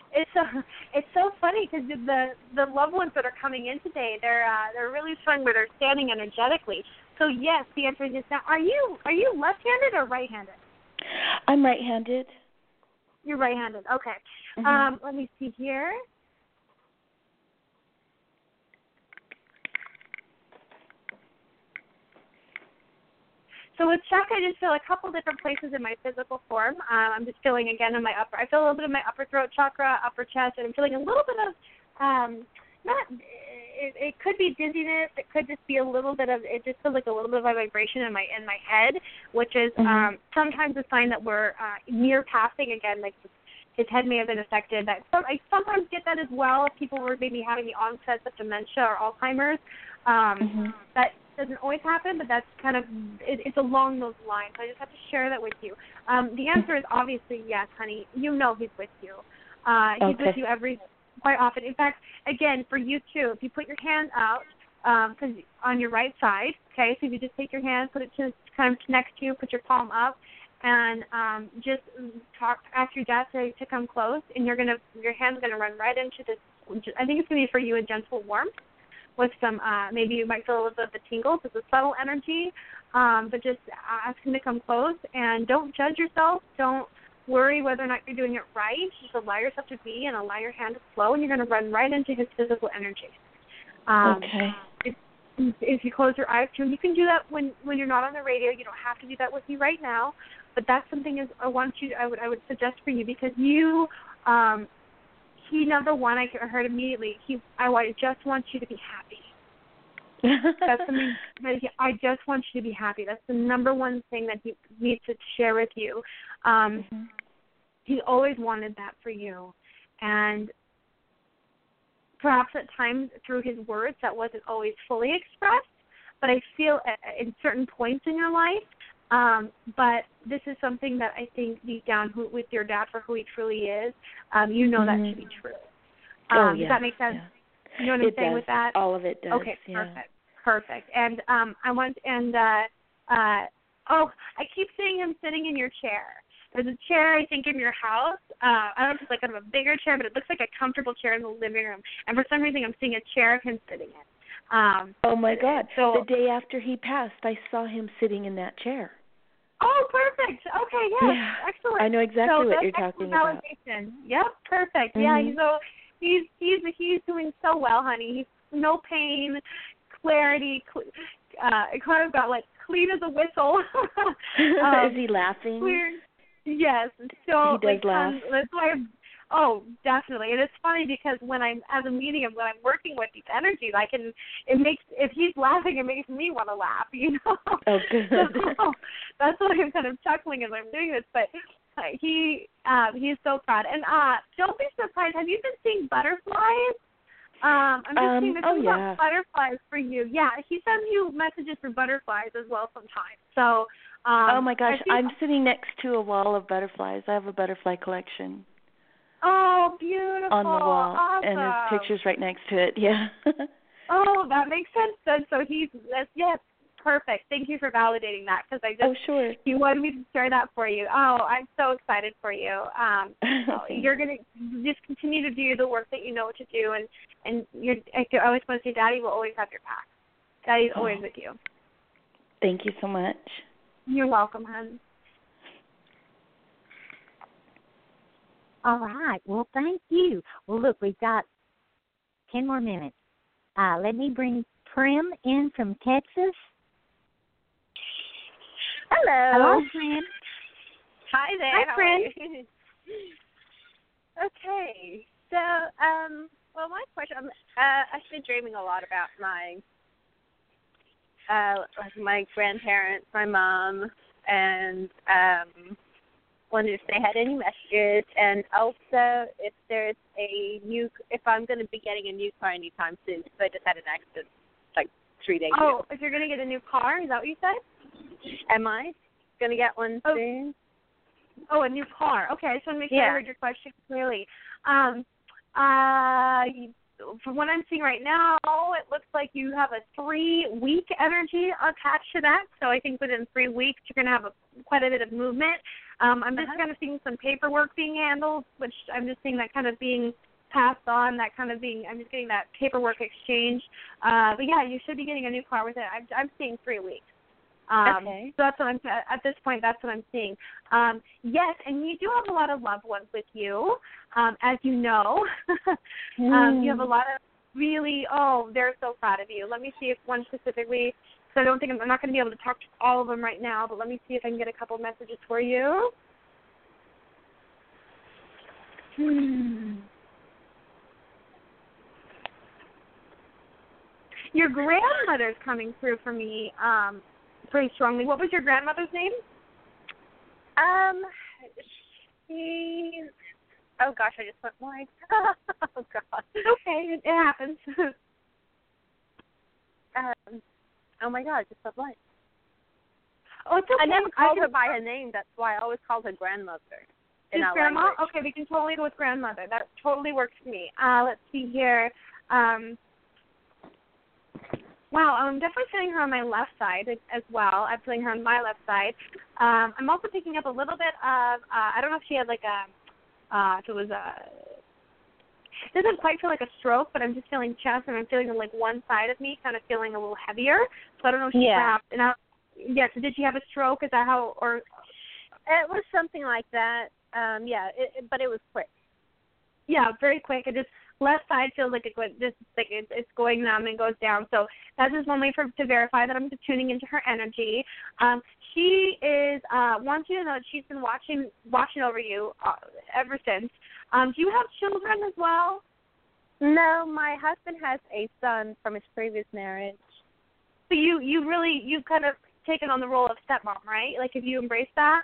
it's so it's so funny because the the loved ones that are coming in today, they're uh, they're really showing where they're standing energetically. So yes, the answer is yes. Now, are you are you left-handed or right-handed? I'm right-handed. You're right-handed. Okay. Mm-hmm. Um, let me see here. So with Chuck, I just feel a couple different places in my physical form. Um, I'm just feeling, again, in my upper, I feel a little bit of my upper throat chakra, upper chest, and I'm feeling a little bit of, um, not, it, it could be dizziness. It could just be a little bit of, it just feels like a little bit of a vibration in my in my head, which is mm-hmm. um, sometimes a sign that we're uh, near passing, again, like his head may have been affected. That so I sometimes get that as well if people were maybe having the onset of dementia or Alzheimer's. Um, mm-hmm. That doesn't always happen, but that's kind of, it, it's along those lines. So I just have to share that with you. Um, the answer is obviously yes, honey. You know he's with you. Uh, he's okay. with you every, quite often. In fact, again, for you too, if you put your hand out, um, cause on your right side, okay, so if you just take your hand, put it to kind of next to you, put your palm up, and um, just talk, ask your dad to, to come close, and you're gonna, your hand's gonna run right into this. I think it's gonna be for you a gentle warmth with some, uh, maybe you might feel a little bit of the tingles. It's a subtle energy, um, but just ask him to come close, and don't judge yourself. Don't worry whether or not you're doing it right. Just allow yourself to be and allow your hand to flow, and you're gonna run right into his physical energy. Um, okay. If, if you close your eyes too, and you can do that when, when you're not on the radio. You don't have to do that with me right now. But that's something is I want you. I would I would suggest for you because you, um, he number one I heard immediately. He I, I just want you to be happy. That's something that he, I just want you to be happy. That's the number one thing that he needs to share with you. Um, mm-hmm. He always wanted that for you, and perhaps at times through his words that wasn't always fully expressed. But I feel at, in certain points in your life. Um, but this is something that I think deep down who, with your dad for who he truly is, um, you know mm-hmm. that to be true. Um, oh, yeah. Does that make sense? Yeah. You know what I'm it saying does. with that? All of it does. Okay, yeah. perfect. Perfect. And um, I want, and, uh, uh, oh, I keep seeing him sitting in your chair. There's a chair, I think, in your house. Uh, I don't know if it's like kind of a bigger chair, but it looks like a comfortable chair in the living room. And for some reason, I'm seeing a chair of him sitting in. Um, oh, my God. So, the day after he passed, I saw him sitting in that chair. Oh, perfect. Okay, yes, yeah. excellent. I know exactly so what you're talking about. Validation. Yep, perfect. Mm-hmm. Yeah, so he's he's he's doing so well, honey. He's no pain, clarity. Uh, I kind of got like clean as a whistle. um, Is he laughing? Clear. Yes. So he does like, laugh. Um, that's why. I'm, Oh, definitely. And it's funny because when I'm as a medium, when I'm working with these energies, I can, it makes, if he's laughing, it makes me want to laugh, you know? Oh, good. So that's why I'm kind of chuckling as I'm doing this. But uh, he, um, he's so proud. And uh, don't be surprised. Have you been seeing butterflies? Um, I'm just um, seeing there's oh, something yeah. about butterflies for you. Yeah, he sends you messages for butterflies as well sometimes. So, um, oh, my gosh. think, I'm sitting next to a wall of butterflies. I have a butterfly collection. Oh, beautiful. On the wall. Awesome. And there's pictures right next to it. Yeah. Oh, that makes sense then. So he's, that's, yes, perfect. Thank you for validating that because I just, oh, sure. you wanted me to share that for you. Oh, I'm so excited for you. Um, you're going to just continue to do the work that you know what to do. And, and you're, I always want to say, Daddy will always have your back. Daddy's oh. always with you. Thank you so much. You're welcome, hon. All right. Well, thank you. Well, look, we've got ten more minutes. Uh, let me bring Prim in from Texas. Hello. Hello, Prim. Hi there. Hi, How Prim. are you? Okay. So, um, well, my question, um, uh, I've been dreaming a lot about my, uh, like my grandparents, my mom, and um, wondered if they had any messages, and also if there's a new, if I'm going to be getting a new car anytime soon, because I just had an accident like three days Oh, ago. if you're going to get a new car, is that what you said? Am I going to get one Oh. soon? Oh, a new car. Okay, I just want to make sure Yeah. I heard your question clearly. Um, uh, from what I'm seeing right now, it looks like you have a three-week energy attached to that. So I think within three weeks, you're going to have a, quite a bit of movement. Um, I'm just uh-huh. kind of seeing some paperwork being handled, which I'm just seeing that kind of being passed on, that kind of being, I'm just getting that paperwork exchange. Uh, but, yeah, you should be getting a new car with it. I'm, I'm seeing three weeks. Um, okay. So that's what I'm, at this point, that's what I'm seeing. Um, yes, and you do have a lot of loved ones with you, um, as you know. mm. um, you have a lot of really, oh, they're so proud of you. Let me see if one specifically, because I don't think I'm, I'm not going to be able to talk to all of them right now, but let me see if I can get a couple messages for you. Hmm. Your grandmother's coming through for me, um, pretty strongly. What was your grandmother's name? Um, she. Oh gosh, I just went blank. Oh God. Okay, it, it happens. um, oh my God, I just went blank. Oh, it's okay. I never called I her by her name. That's why I always called her grandmother. Is grandma? Language. Okay, we can totally go with grandmother. That totally works for me. Uh, let's see here. Um. Wow, I'm definitely feeling her on my left side as well. I'm feeling her on my left side. Um, I'm also picking up a little bit of, uh, I don't know if she had like a, uh, if it was a, it doesn't quite feel like a stroke, but I'm just feeling chest, and I'm feeling like one side of me kind of feeling a little heavier. So I don't know if she yeah. perhaps, and I, yeah, so did she have a stroke? Is that how, or? It was something like that. Um, yeah, it, it, but it was quick. Yeah, very quick. It just, left side feels like it goes, just like it, it's going numb and goes down. So that's just one way for to verify that I'm just tuning into her energy. Um, she is uh, wants you to know that she's been watching watching over you uh, ever since. Um, do you have children as well? No, my husband has a son from his previous marriage. So you you really you've kind of taken on the role of stepmom, right? Like, have you embraced that?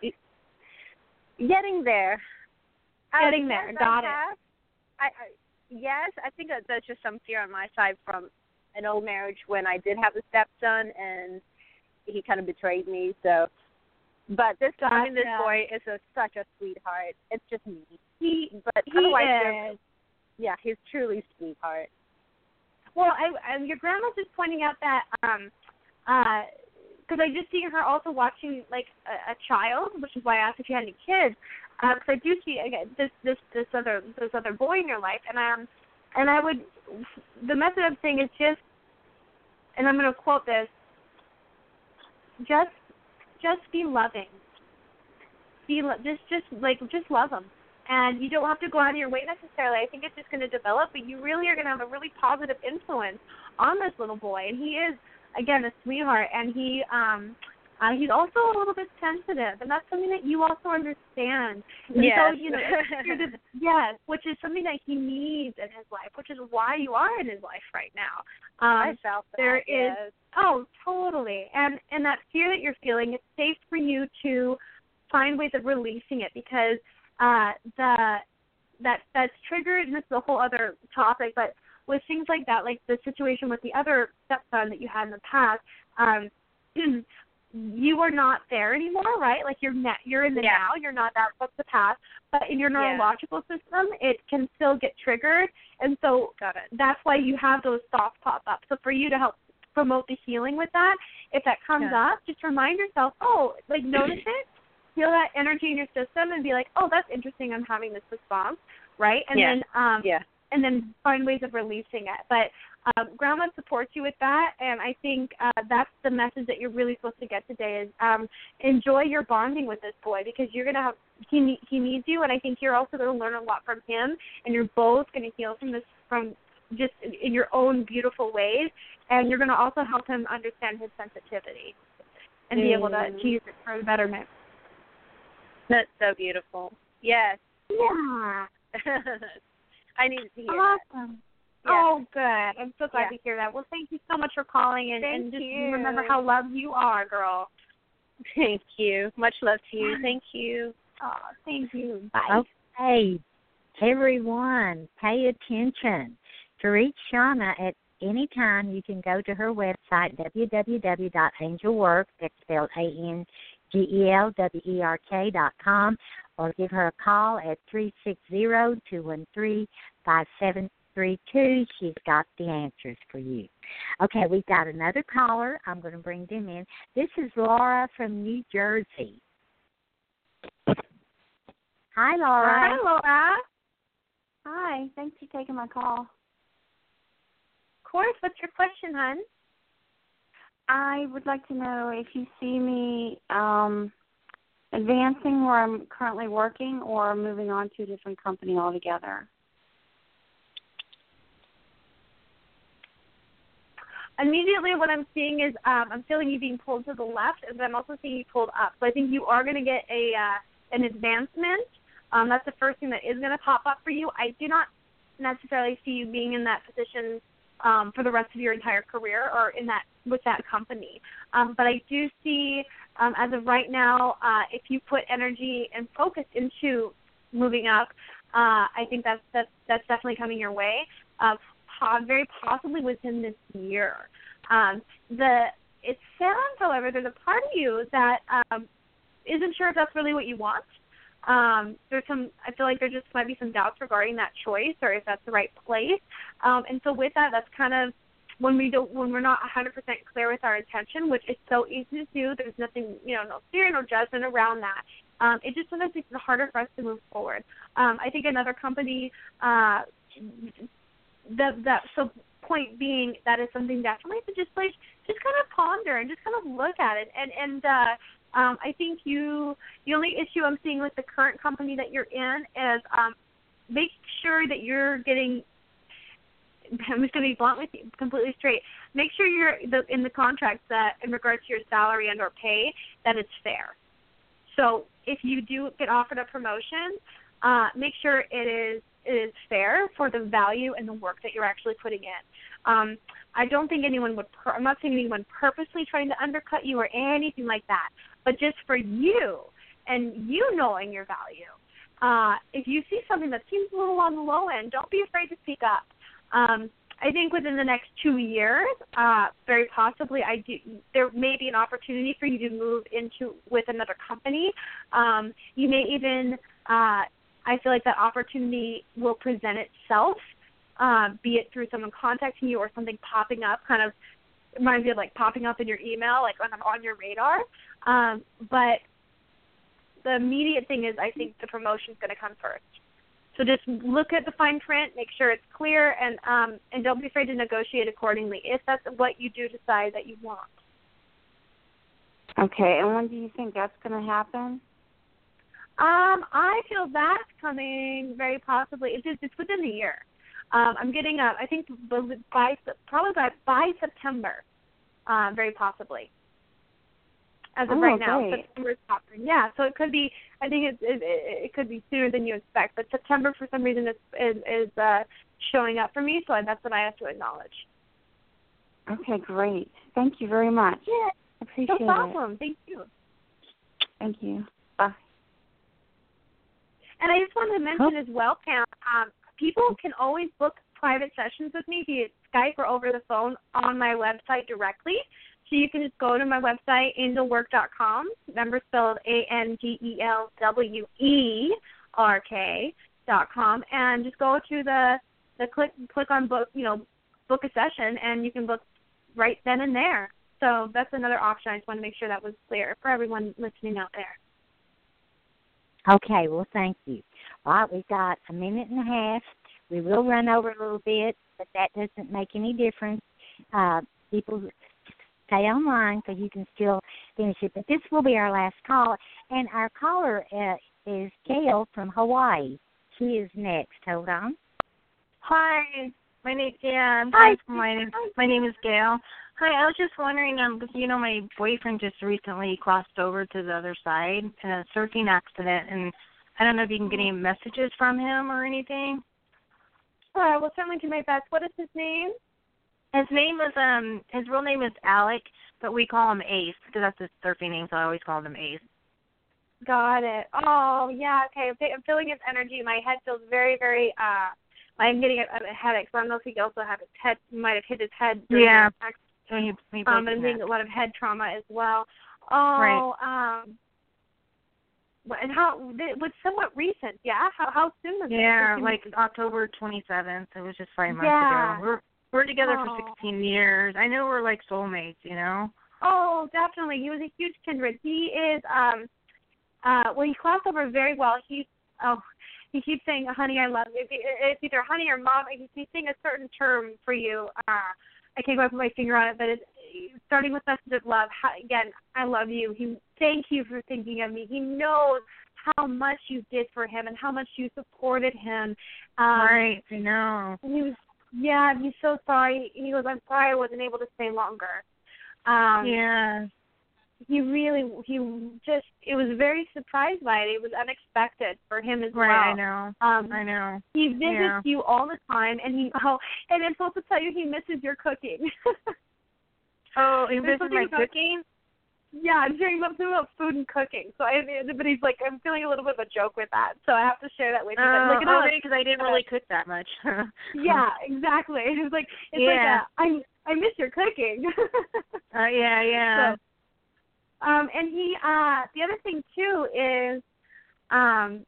Getting there. Getting um, there. Yes, Got I it. Have. I, I Yes, I think that there's just some fear on my side from an old marriage when I did have a stepson and he kind of betrayed me. So, but this gotcha. I mean, this boy is a, such a sweetheart. It's just me. He, but he is. Yeah, he's truly sweetheart. Well, I, I your grandma's just pointing out that um, uh, because I just see her also watching like a, a child, which is why I asked if you had any kids. Because um, I do see again this this this other this other boy in your life, and um and I would the method I'm saying is just, and I'm going to quote this: just just be loving, be just just like just love him, and you don't have to go out of your way necessarily. I think it's just going to develop, but you really are going to have a really positive influence on this little boy, and he is again a sweetheart, and he um. Uh, he's also a little bit sensitive, and that's something that you also understand. And yes. So, you know, yes, which is something that he needs in his life, which is why you are in his life right now. Um, I felt that, there yes. is, oh, totally. And, and that fear that you're feeling, it's safe for you to find ways of releasing it because uh, the that that's triggered, and this is a whole other topic, but with things like that, like the situation with the other stepson that you had in the past, um, you are not there anymore, right? Like you're net, you're in the yeah. now. You're not that. What's the past? But in your neurological yeah. system, it can still get triggered, and so Got it. that's why you have those thoughts pop up. So for you to help promote the healing with that, if that comes yeah. up, just remind yourself, oh, like notice it, feel that energy in your system, and be like, oh, that's interesting. I'm having this response, right? And yeah. then um, yeah. and then find ways of releasing it. But Um, Grandma supports you with that, and I think uh, that's the message that you're really supposed to get today is um, enjoy your bonding with this boy because you're going to have, he he needs you, and I think you're also going to learn a lot from him, and you're both going to heal from this, from just in, in your own beautiful ways, and you're going to also help him understand his sensitivity and mm. be able to, to use it for the betterment. That's so beautiful. Yes. Yeah. I needed to hear awesome. that. Yeah. Oh, good. I'm so glad yeah. to hear that. Well, thank you so much for calling, and, thank and just you. remember how loved you are, girl. Thank you. Much love to you. Thank you. Oh, thank you. Bye. Okay, everyone, pay attention. To reach Shauna at any time, you can go to her website, w w w dot angelwork, that's spelled A N G E L W E R K dot com, or give her a call at three six zero, two one three, five seven three two. She's got the answers for you. Okay, we've got another caller. I'm going to bring them in. This is Laura from New Jersey. Hi, Laura. Hi, Laura. Hi. Thanks for taking my call. Of course. What's your question, hon? I would like to know if you see me um, advancing where I'm currently working or moving on to a different company altogether. Immediately what I'm seeing is um, I'm feeling you being pulled to the left, and I'm also seeing you pulled up. So I think you are going to get a uh, an advancement. Um, that's the first thing that is going to pop up for you. I do not necessarily see you being in that position um, for the rest of your entire career or in that with that company. Um, but I do see, um, as of right now, uh, if you put energy and focus into moving up, uh, I think that's, that's, that's definitely coming your way, uh, po- very possibly within this year. Um, the It sounds, however, there's a part of you that um, isn't sure if that's really what you want. Um, there's some, I feel like there just might be some doubts regarding that choice or if that's the right place. Um, and so with that, that's kind of when we don't, when we're not one hundred percent clear with our intention, which is so easy to do. There's nothing, you know, no fear, no judgment around that. Um, it just sometimes makes it harder for us to move forward. Um, I think another company, uh, that that so point being that is something definitely to just like just kind of ponder and just kind of look at it and and. Uh, Um, I think you, the only issue I'm seeing with the current company that you're in is um, make sure that you're getting, I'm just going to be blunt with you, completely straight, make sure you're the, in the contract that in regards to your salary and or pay, that it's fair. So if you do get offered a promotion, uh, make sure it is it is fair for the value and the work that you're actually putting in. Um, I don't think anyone would, per- I'm not saying anyone purposely trying to undercut you or anything like that, but just for you and you knowing your value, uh, if you see something that seems a little on the low end, don't be afraid to speak up. Um, I think within the next two years, uh, very possibly, I do, there may be an opportunity for you to move into with another company. Um, you may even, uh, I feel like that opportunity will present itself, uh, be it through someone contacting you or something popping up, kind of reminds me of like popping up in your email, like on, on your radar. Um, but the immediate thing is I think the promotion is going to come first. So just look at the fine print, make sure it's clear, and um, and don't be afraid to negotiate accordingly if that's what you do decide that you want. Okay, and when do you think that's going to happen? Um, I feel that's coming very possibly. It's just, it's within the year. Um, I'm getting a, I think by probably by by September, um, very possibly. As of oh, right now, great. September is popping. Yeah, so it could be. I think it, it it could be sooner than you expect, but September for some reason is is, is uh, showing up for me, so that's what I have to acknowledge. Okay, great. Thank you very much. Yeah, I appreciate no problem. it. Thank you. Thank you. Bye. And I just wanted to mention as well, Pam, um, people can always book private sessions with me via Skype or over the phone on my website directly. So you can just go to my website, angel work dot com, number spelled A N G E L W E R K dot com, and just go to the the click click on book, you know, book a session, and you can book right then and there. So that's another option. I just want to make sure that was clear for everyone listening out there. Okay, well, thank you. All right, we've got a minute and a half. We will run over a little bit, but that doesn't make any difference. Uh, people stay online so you can still finish it. But this will be our last call, and our caller uh, is Gail from Hawaii. She is next. Hold on. Hi, my name yeah, Hi. my name my name is Gail. Hi, I was just wondering, um, because you know my boyfriend just recently crossed over to the other side in a surfing accident, and I don't know if you can get any messages from him or anything. All right, well, certainly do my best. What is his name? His name is um his real name is Alec, but we call him Ace because that's his surfing name, so I always call him Ace. Got it. Oh, yeah, okay. I'm feeling his energy. My head feels very, very, uh, I'm getting a, a headache, so I don't know if he also had his head, he might have hit his head. Yeah. That So he, he um, and I'm getting a lot of head trauma as well. Oh, right. um, and how it was somewhat recent, yeah. How how soon was yeah, it? Yeah, like October twenty-seventh. It was just five months yeah. ago. We're we're together oh. for sixteen years. I know we're like soulmates, you know. Oh, definitely. He was a huge kindred. He is um uh well he crossed over very well. He's oh he keeps saying, honey, I love you. It's either honey or mom. He's, he's saying a certain term for you. Uh I can't go put my finger on it, but it's starting with message of love. How, again, I love you. He thank you for thinking of me. He knows how much you did for him and how much you supported him. Um, right, I know. He was, yeah, he's so sorry. He goes, I'm sorry I wasn't able to stay longer. Um, yeah. He really, he just, it was very surprised by it. It was unexpected for him as right, well. Right, I know. Um, I know. He visits yeah. you all the time, and he, oh, and I'm supposed to tell you he misses your cooking. oh, he misses my about, cooking? Yeah, I'm hearing something about food and cooking. So I, but he's like, I'm feeling a little bit of a joke with that. So I have to share that with you. Uh, but look at okay, because I didn't really cook that much. yeah, exactly. It's like, it's yeah. like a, I, I miss your cooking. uh, yeah, yeah. So, Um, and he, uh, the other thing too is, um,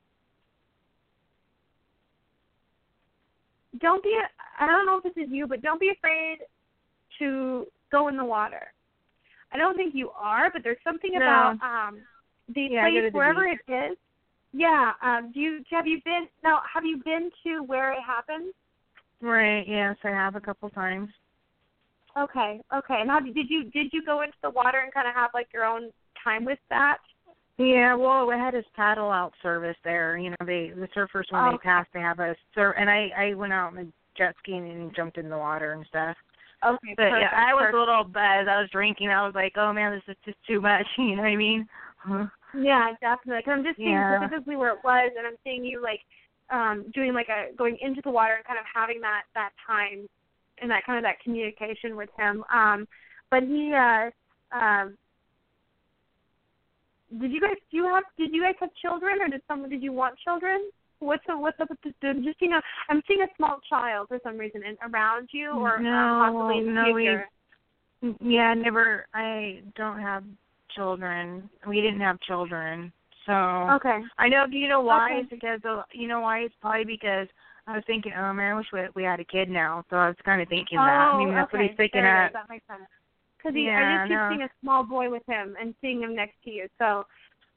don't be, I don't know if this is you, but don't be afraid to go in the water. I don't think you are, but there's something no. about, um, the yeah, place, the wherever beach. it is. Yeah. Um, do you, have you been, now, have you been to where it happened? Right, yes, I have a couple times. Okay, okay. And how did you did you go into the water and kind of have like your own time with that? Yeah, well, we had his paddle out service there. You know, they the surfers when oh, they pass, they have a sur. And I I went out and jet skiing and jumped in the water and stuff. Okay, but perfect, yeah, I was perfect. a little buzzed. I was drinking. I was like, oh man, this is just too much. You know what I mean? Huh? Yeah, definitely. Cause I'm just seeing yeah. specifically where it was, and I'm seeing you like um doing like a going into the water and kind of having that that time. And that kind of that communication with him. Um, but he, uh, um, did you guys do you have did you guys have children, or did someone did you want children? What's the what's up with the, just you know I'm seeing a small child for some reason and around you, or no, um, possibly in the no, future. we yeah never. I don't have children. We didn't have children, so okay. I know. Do you know why? Okay. It's because of, you know why? It's probably because. I was thinking, oh man, I wish we, we had a kid now. So I was kind of thinking oh, that. I mean, that's okay. what he's thinking there at. That makes sense. Because yeah, I just keep no. seeing a small boy with him and seeing him next to you. So,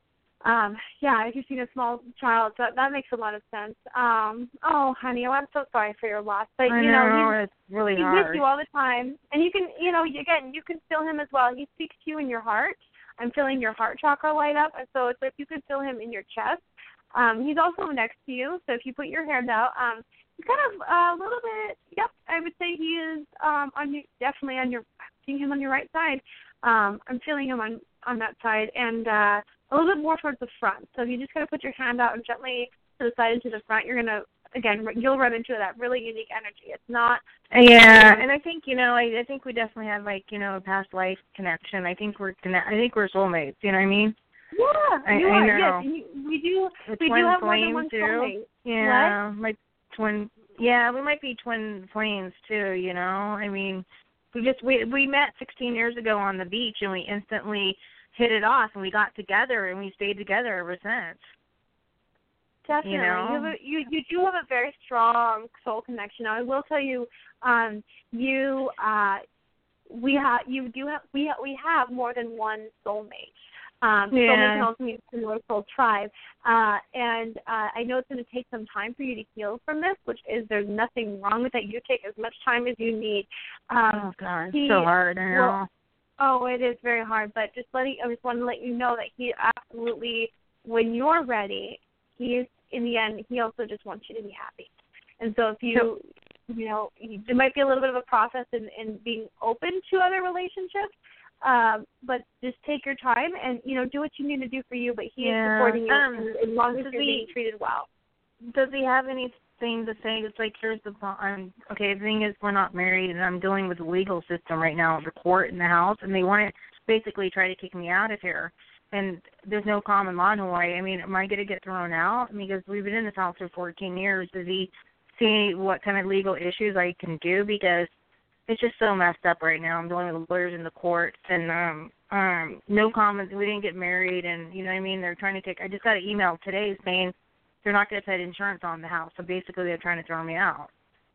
um, yeah, I keep seeing a small child. So that makes a lot of sense. Um, oh, honey, oh, I'm so sorry for your loss. But I you know, know he's, it's really he's hard. with you all the time, and you can, you know, again, you can feel him as well. He speaks to you in your heart. I'm feeling your heart chakra light up, and so it's like you can feel him in your chest. Um, he's also next to you, so if you put your hand out, um. He's kind of uh, a little bit, yep, I would say he is um, on your, definitely on your, seeing him on your right side. Um, I'm feeling him on, on that side, and uh, a little bit more towards the front. So if you just kind of put your hand out and gently to the side and to the front, you're going to, again, you'll run into that really unique energy. It's not. Yeah, and I think, you know, I, I think we definitely have, like, you know, a past life connection. I think we're, connect- I think we're soulmates, you know what I mean? Yeah, I, you I are, know. yes. And you, we do, the we do have more than one too. soulmate. Yeah, what? my twin. Yeah, we might be twin flames too. You know, I mean, we just we we met sixteen years ago on the beach, and we instantly hit it off, and we got together, and we stayed together ever since. Definitely, you know, you, have a, you you do have a very strong soul connection. Now, I will tell you, um, you uh, we have you do have we ha- we have more than one soulmate. Um, yeah. Soulmate can also mean similar soul tribe, uh, and uh, I know it's going to take some time for you to heal from this, which is there's nothing wrong with that. You take as much time as you need. Um, oh God, it's he, so hard. I know. Well, oh, it is very hard. But just letting I just want to let you know that he absolutely, when you're ready, he is in the end. He also just wants you to be happy. And so if you, so, you know, there might be a little bit of a process in, in being open to other relationships. Um, but just take your time and, you know, do what you need to do for you, but he yeah. is supporting you um, as long as you're he, being treated well. Does he have anything to say? It's like, here's the I'm okay, the thing is we're not married, and I'm dealing with the legal system right now, the court and the house, and they want to basically try to kick me out of here. And there's no common law in Hawaii. I mean, am I going to get thrown out? Because we've been in this house for fourteen years. Does he see what kind of legal issues I can do? Because it's just so messed up right now. I'm dealing with lawyers in the courts, and um, um, no comments. We didn't get married, and you know what I mean. They're trying to take. I just got an email today saying they're not going to put insurance on the house, so basically they're trying to throw me out.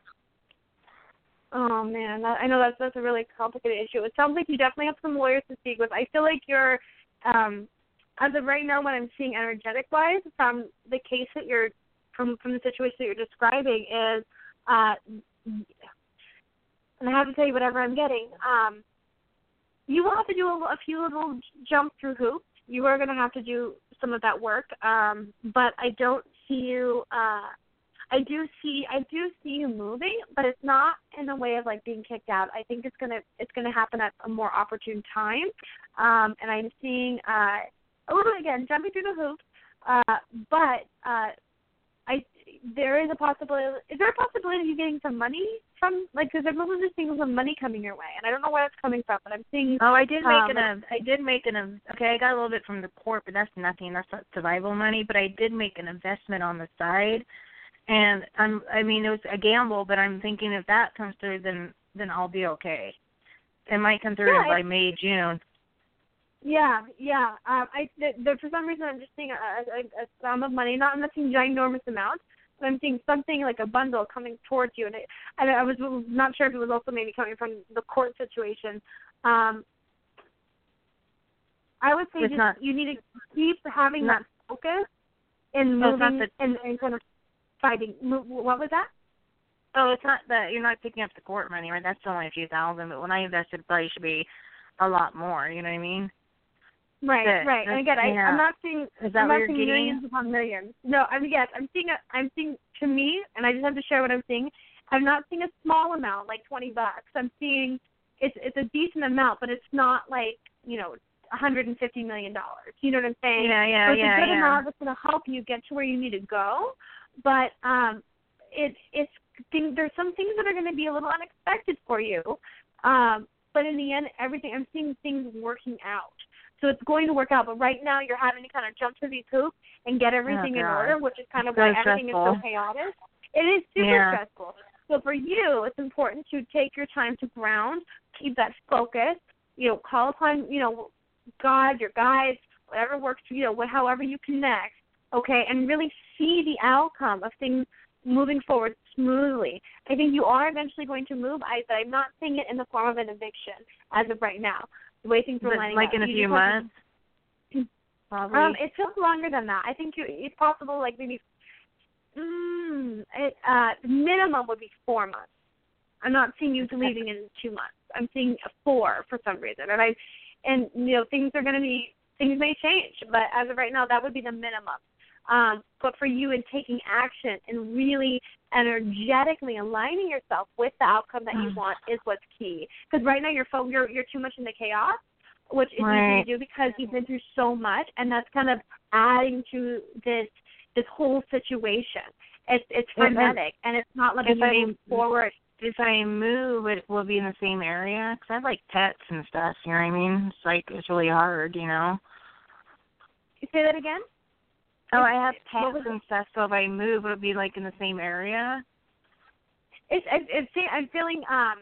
Oh man, that, I know that's that's a really complicated issue. It sounds like you definitely have some lawyers to speak with. I feel like you're, um, as of right now, what I'm seeing energetic wise from the case that you're, from from the situation that you're describing is, uh, and I have to tell you whatever I'm getting. Um, you will have to do a, a few little jumps through hoops. You are going to have to do some of that work, um, but I don't see you. Uh, I do see I do see you moving, but it's not in a way of like being kicked out. I think it's gonna it's gonna happen at a more opportune time. Um, and I'm seeing uh, a little again jumping through the hoops, uh, but uh, I there is a possibility. Is there a possibility of you getting some money from like because there's also just seeing some money coming your way, and I don't know where it's coming from, but I'm seeing. Oh, I did make um, an I did make an okay. I got a little bit from the court, but that's nothing. That's not survival money. But I did make an investment on the side. And I'm, I mean, it was a gamble, but I'm thinking if that comes through, then then I'll be okay. It might come through yeah, by it, May, June. Yeah, yeah. Um, I the, the, for some reason I'm just seeing a, a, a sum of money, not I'm not seeing ginormous amounts, but I'm seeing something like a bundle coming towards you, and, it, and I was not sure if it was also maybe coming from the court situation. Um, I would say it's just not, you need to keep having not, that focus in so moving the, and, and kind of. Fighting. What was that? Oh, it's not that you're not picking up the court money, right? That's only a few thousand, but when I invested, it probably should be a lot more. You know what I mean? Right, that, right. And again, I, yeah. I'm not seeing. Is that I'm what not you're seeing getting? millions upon millions. No, I'm yes. I'm seeing. A, I'm seeing to me, and I just have to share what I'm seeing. I'm not seeing a small amount like twenty bucks. I'm seeing it's it's a decent amount, but it's not like you know. one hundred fifty million dollars. You know what I'm saying? Yeah, yeah, so it's yeah. a good yeah. amount that's going to help you get to where you need to go, but um, it it's thing, there's some things that are going to be a little unexpected for you. Um, but in the end, everything I'm seeing things working out. So it's going to work out. But right now, you're having to kind of jump through these hoops and get everything oh, in order, which is kind of so why stressful. everything is so chaotic. It is super yeah. stressful. So for you, it's important to take your time to ground, keep that focus. You know, call upon you know. God, your guides, whatever works for you, know, however you connect, okay, and really see the outcome of things moving forward smoothly. I think you are eventually going to move, I, but I'm not seeing it in the form of an eviction as of right now. The way things are lining like up. in a you few months? To, probably. Um, it feels longer than that. I think you, it's possible, like maybe, mm, it, uh, minimum would be four months. I'm not seeing you leaving in two months. I'm seeing four for some reason, and I. And, you know, things are going to be, things may change, but as of right now, that would be the minimum. Um, but for you in taking action and really energetically aligning yourself with the outcome that you mm. want is what's key. Because right now you're, fo- you're you're too much in the chaos, which is right. easy to do because you've been through so much, and that's kind of adding to this this whole situation. It's it's frenetic, and it's not letting you move forward. If I move, it will be in the same area because I have like pets and stuff. You know what I mean? It's like it's really hard, you know. You say that again? Oh, I have pets and stuff. So if I move, it'll be like in the same area. It's it's, it's I'm feeling um.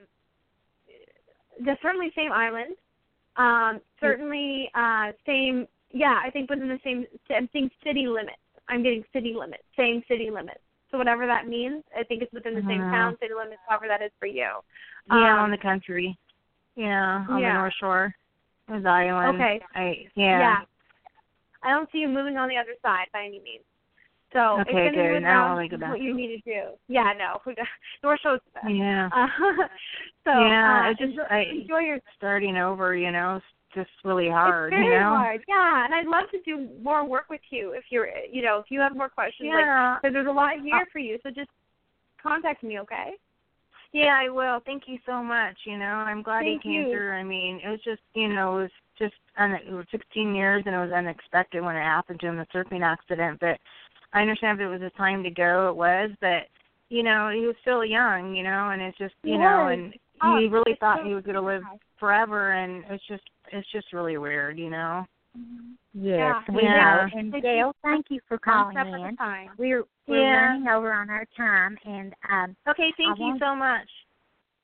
The certainly same island, um. Certainly uh same. Yeah, I think within the same. I'm seeing city limits. I'm getting city limits. Same city limits. So whatever that means, I think it's within the same uh-huh. town, city limits, however that is for you. Yeah, um, on the country. Yeah, on yeah. the North Shore. There's island. Okay. I, yeah. Yeah. I don't see you moving on the other side by any means. So okay, it's going to good. be Now I'll think about what you need to do. Yeah, no. North Shore's the best. Yeah. Uh, so yeah, uh, it's just enjoy, I, enjoy your starting over. You know, it's just really hard. It's very you know. hard. Yeah, and I'd love to do more work with you if you're, you know, if you have more questions. Yeah. Because there's a lot here for you. So just contact me, okay? Yeah, I will. Thank you so much. You know, I'm glad Thank he came you. through. I mean, it was just, you know, it was just, un- it was sixteen years, and it was unexpected when it happened to him, the surfing accident. But I understand if it was a time to go, it was. But, you know, he was still young, you know, and it's just, you He know, was. and Oh, he really it's thought so he was going to live forever, and it's just, it's just really weird, you know. Yes, Yeah. we Yeah. know. And Gail, thank you for calling One step at a in. time. We're we're Yeah. running over on our time, and um, Okay, thank I you want- so much.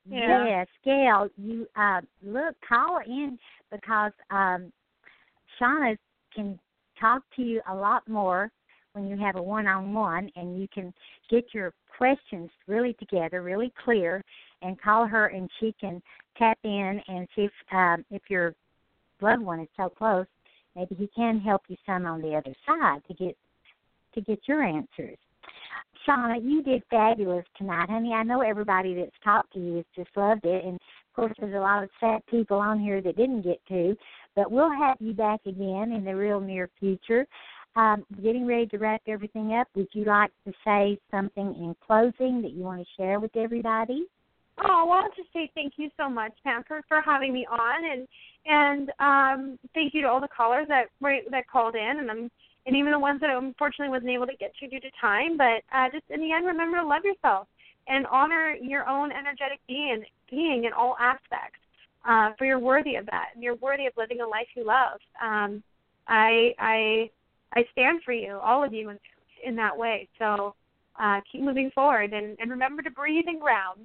Yeah. Yes, Gail, you uh, look, call in because um, Shauna can talk to you a lot more when you have a one-on-one, and you can get your questions really together, really clear, and call her, and she can tap in and see if um, if your loved one is so close, maybe he can help you some on the other side to get to get your answers. Shauna, you did fabulous tonight, honey. I know everybody that's talked to you has just loved it, and of course there's a lot of sad people on here that didn't get to, but we'll have you back again in the real near future. Um, getting ready to wrap everything up, would you like to say something in closing that you want to share with everybody? Oh, well, I'll just say thank you so much, Pam, for, for having me on, and and um, thank you to all the callers that were, that called in, and I'm, and even the ones that I unfortunately wasn't able to get to due to time. But uh, just in the end, remember to love yourself and honor your own energetic being, being in all aspects. Uh, for you're worthy of that, and you're worthy of living a life you love. Um, I I I stand for you, all of you, in, in that way. So. Uh, keep moving forward, and, and remember to breathe and ground.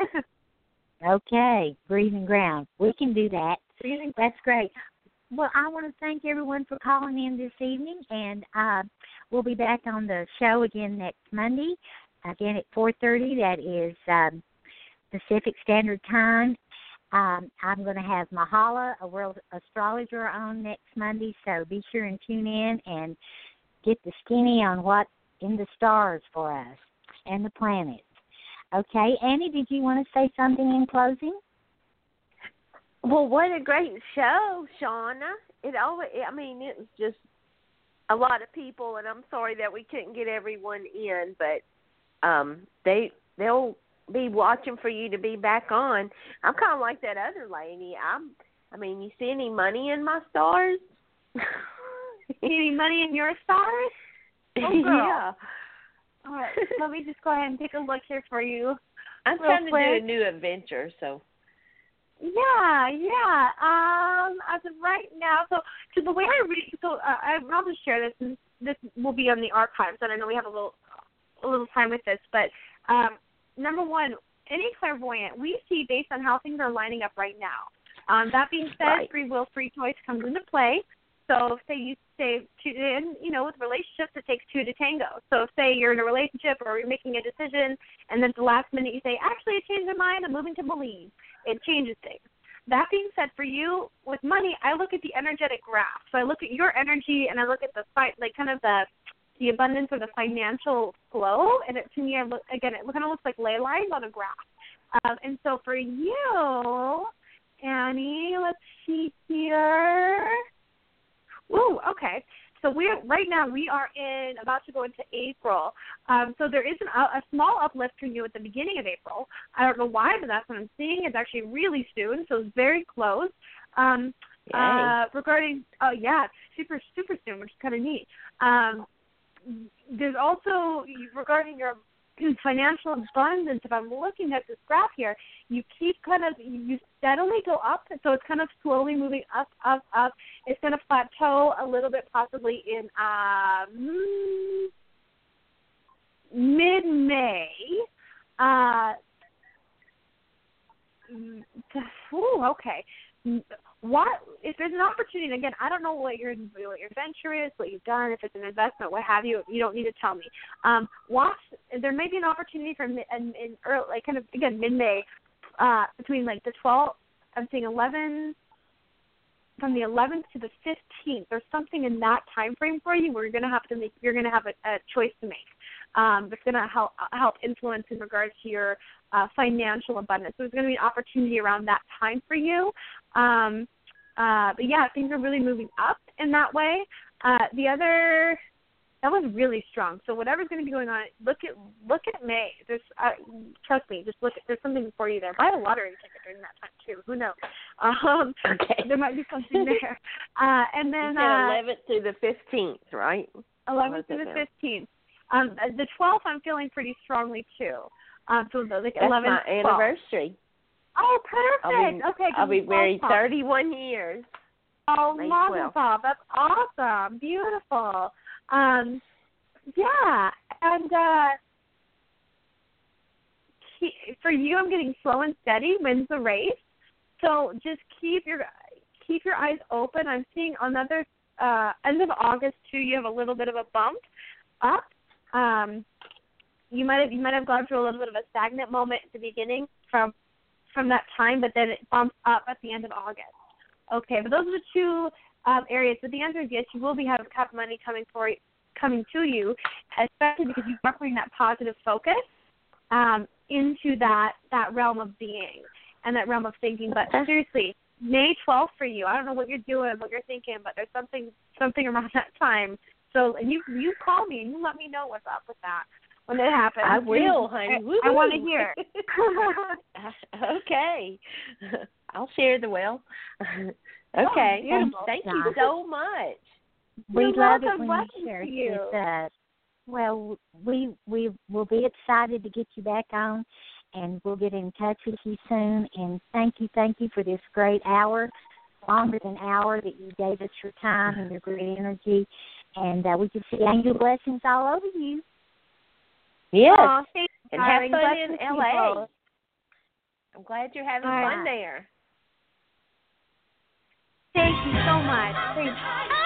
Okay, breathe and ground. We can do that. That's great. Well, I want to thank everyone for calling in this evening, and uh, we'll be back on the show again next Monday, again at four thirty. That is um, Pacific Standard Time. Um, I'm going to have Mahala, a world astrologer, on next Monday, so be sure and tune in and get the skinny on what in the stars for us and the planets. Okay, Annie, did you want to say something in closing? Well, what a great show, Shauna. It always, I mean, it was just a lot of people, and I'm sorry that we couldn't get everyone in, but um, they, they'll be watching for you to be back on. I'm kind of like that other lady. I'm, I mean, you see any money in my stars? Any money in your stars? Oh, girl. Yeah. All right, let me just go ahead and take a look here for you. I'm trying to do a new adventure, so. Yeah, yeah. Um, as of right now, so to the way I read, so uh, I, I'll just share this, and this will be on the archives, and I know we have a little, a little time with this, but um, number one, any clairvoyant we see based on how things are lining up right now. Um, that being said, right. Free will, free choice comes into play. So say you say, two, and, you know, with relationships, it takes two to tango. So say you're in a relationship or you're making a decision, and then at the last minute you say, actually, I changed my mind, I'm moving to Belize. It changes things. That being said, for you, with money, I look at the energetic graph. So I look at your energy, and I look at the, like, kind of the the abundance or the financial flow, and it, to me, I look, again, it kind of looks like ley lines on a graph. Um, and so for you, Annie, let's see here. Ooh, okay. So we're right now we are in about to go into April. Um, so there is an, a, a small uplift for you at the beginning of April. I don't know why, but that's what I'm seeing. It's actually really soon, so it's very close. Um, uh, regarding, oh yeah, super super soon, which is kind of neat. Um, there's also regarding your financial abundance. If I'm looking at this graph here, you keep kind of, you steadily go up, so it's kind of slowly moving up, up, up. It's going to plateau a little bit possibly in um, mid-May. Uh, ooh, okay. What if there's an opportunity? Again, I don't know what your what your venture is, what you've done, if it's an investment, what have you. You don't need to tell me. Um, watch. There may be an opportunity for in, in early, like kind of again mid-May, uh, between like the twelfth. I'm saying eleven, from the eleventh to the fifteenth. There's something in that time frame for you where you're gonna have to make. You're gonna have a, a choice to make. Um, that's gonna help help influence in regards to your uh, financial abundance. So there's gonna be an opportunity around that time for you. Um, uh, but yeah, things are really moving up in that way. Uh, the other, that was really strong. So whatever's going to be going on, look at look at May. There's, uh, trust me, just look at. There's something for you there. Buy a lottery ticket during that time too. Who knows? Um, okay. There might be something there. Uh, and then you said eleventh through the fifteenth, right? eleventh through the fifteenth. Um, the twelfth, I'm feeling pretty strongly too. Um, so the, like That's eleventh, my anniversary. Oh, perfect. I'll be, okay. I'll be married thirty-one years. Oh, Mazel Tov. That's awesome. Beautiful. Um, yeah. And uh, keep, for you, I'm getting slow and steady wins the race. So just keep your keep your eyes open. I'm seeing another uh, end of August too. You have a little bit of a bump up. Um, you might have you might have gone through a little bit of a stagnant moment at the beginning from from that time, but then it bumps up at the end of August. Okay, but those are the two um, areas. But the answer is yes, you will be having cup money coming for coming to you, especially because you are putting that positive focus um, into that that realm of being and that realm of thinking. But seriously, May twelfth for you. I don't know what you're doing, what you're thinking, but there's something something around that time. So, and you you call me and you let me know what's up with that when it happens. I will, honey. I, I want to hear. Okay. I'll share the well. Okay. Oh, thank you so much. We You're love welcome. it when you share Blessings to it you. with us. Well, we we will be excited to get you back on, and we'll get in touch with you soon. And thank you, thank you for this great hour, longer than hour that you gave us your time and your great energy. And uh, we can see angel blessings all over you. Yes. Oh, thank you, and have darling. fun Blessings in to L you A. both. I'm glad you're having All fun right. there. Thank you so much. Thank you.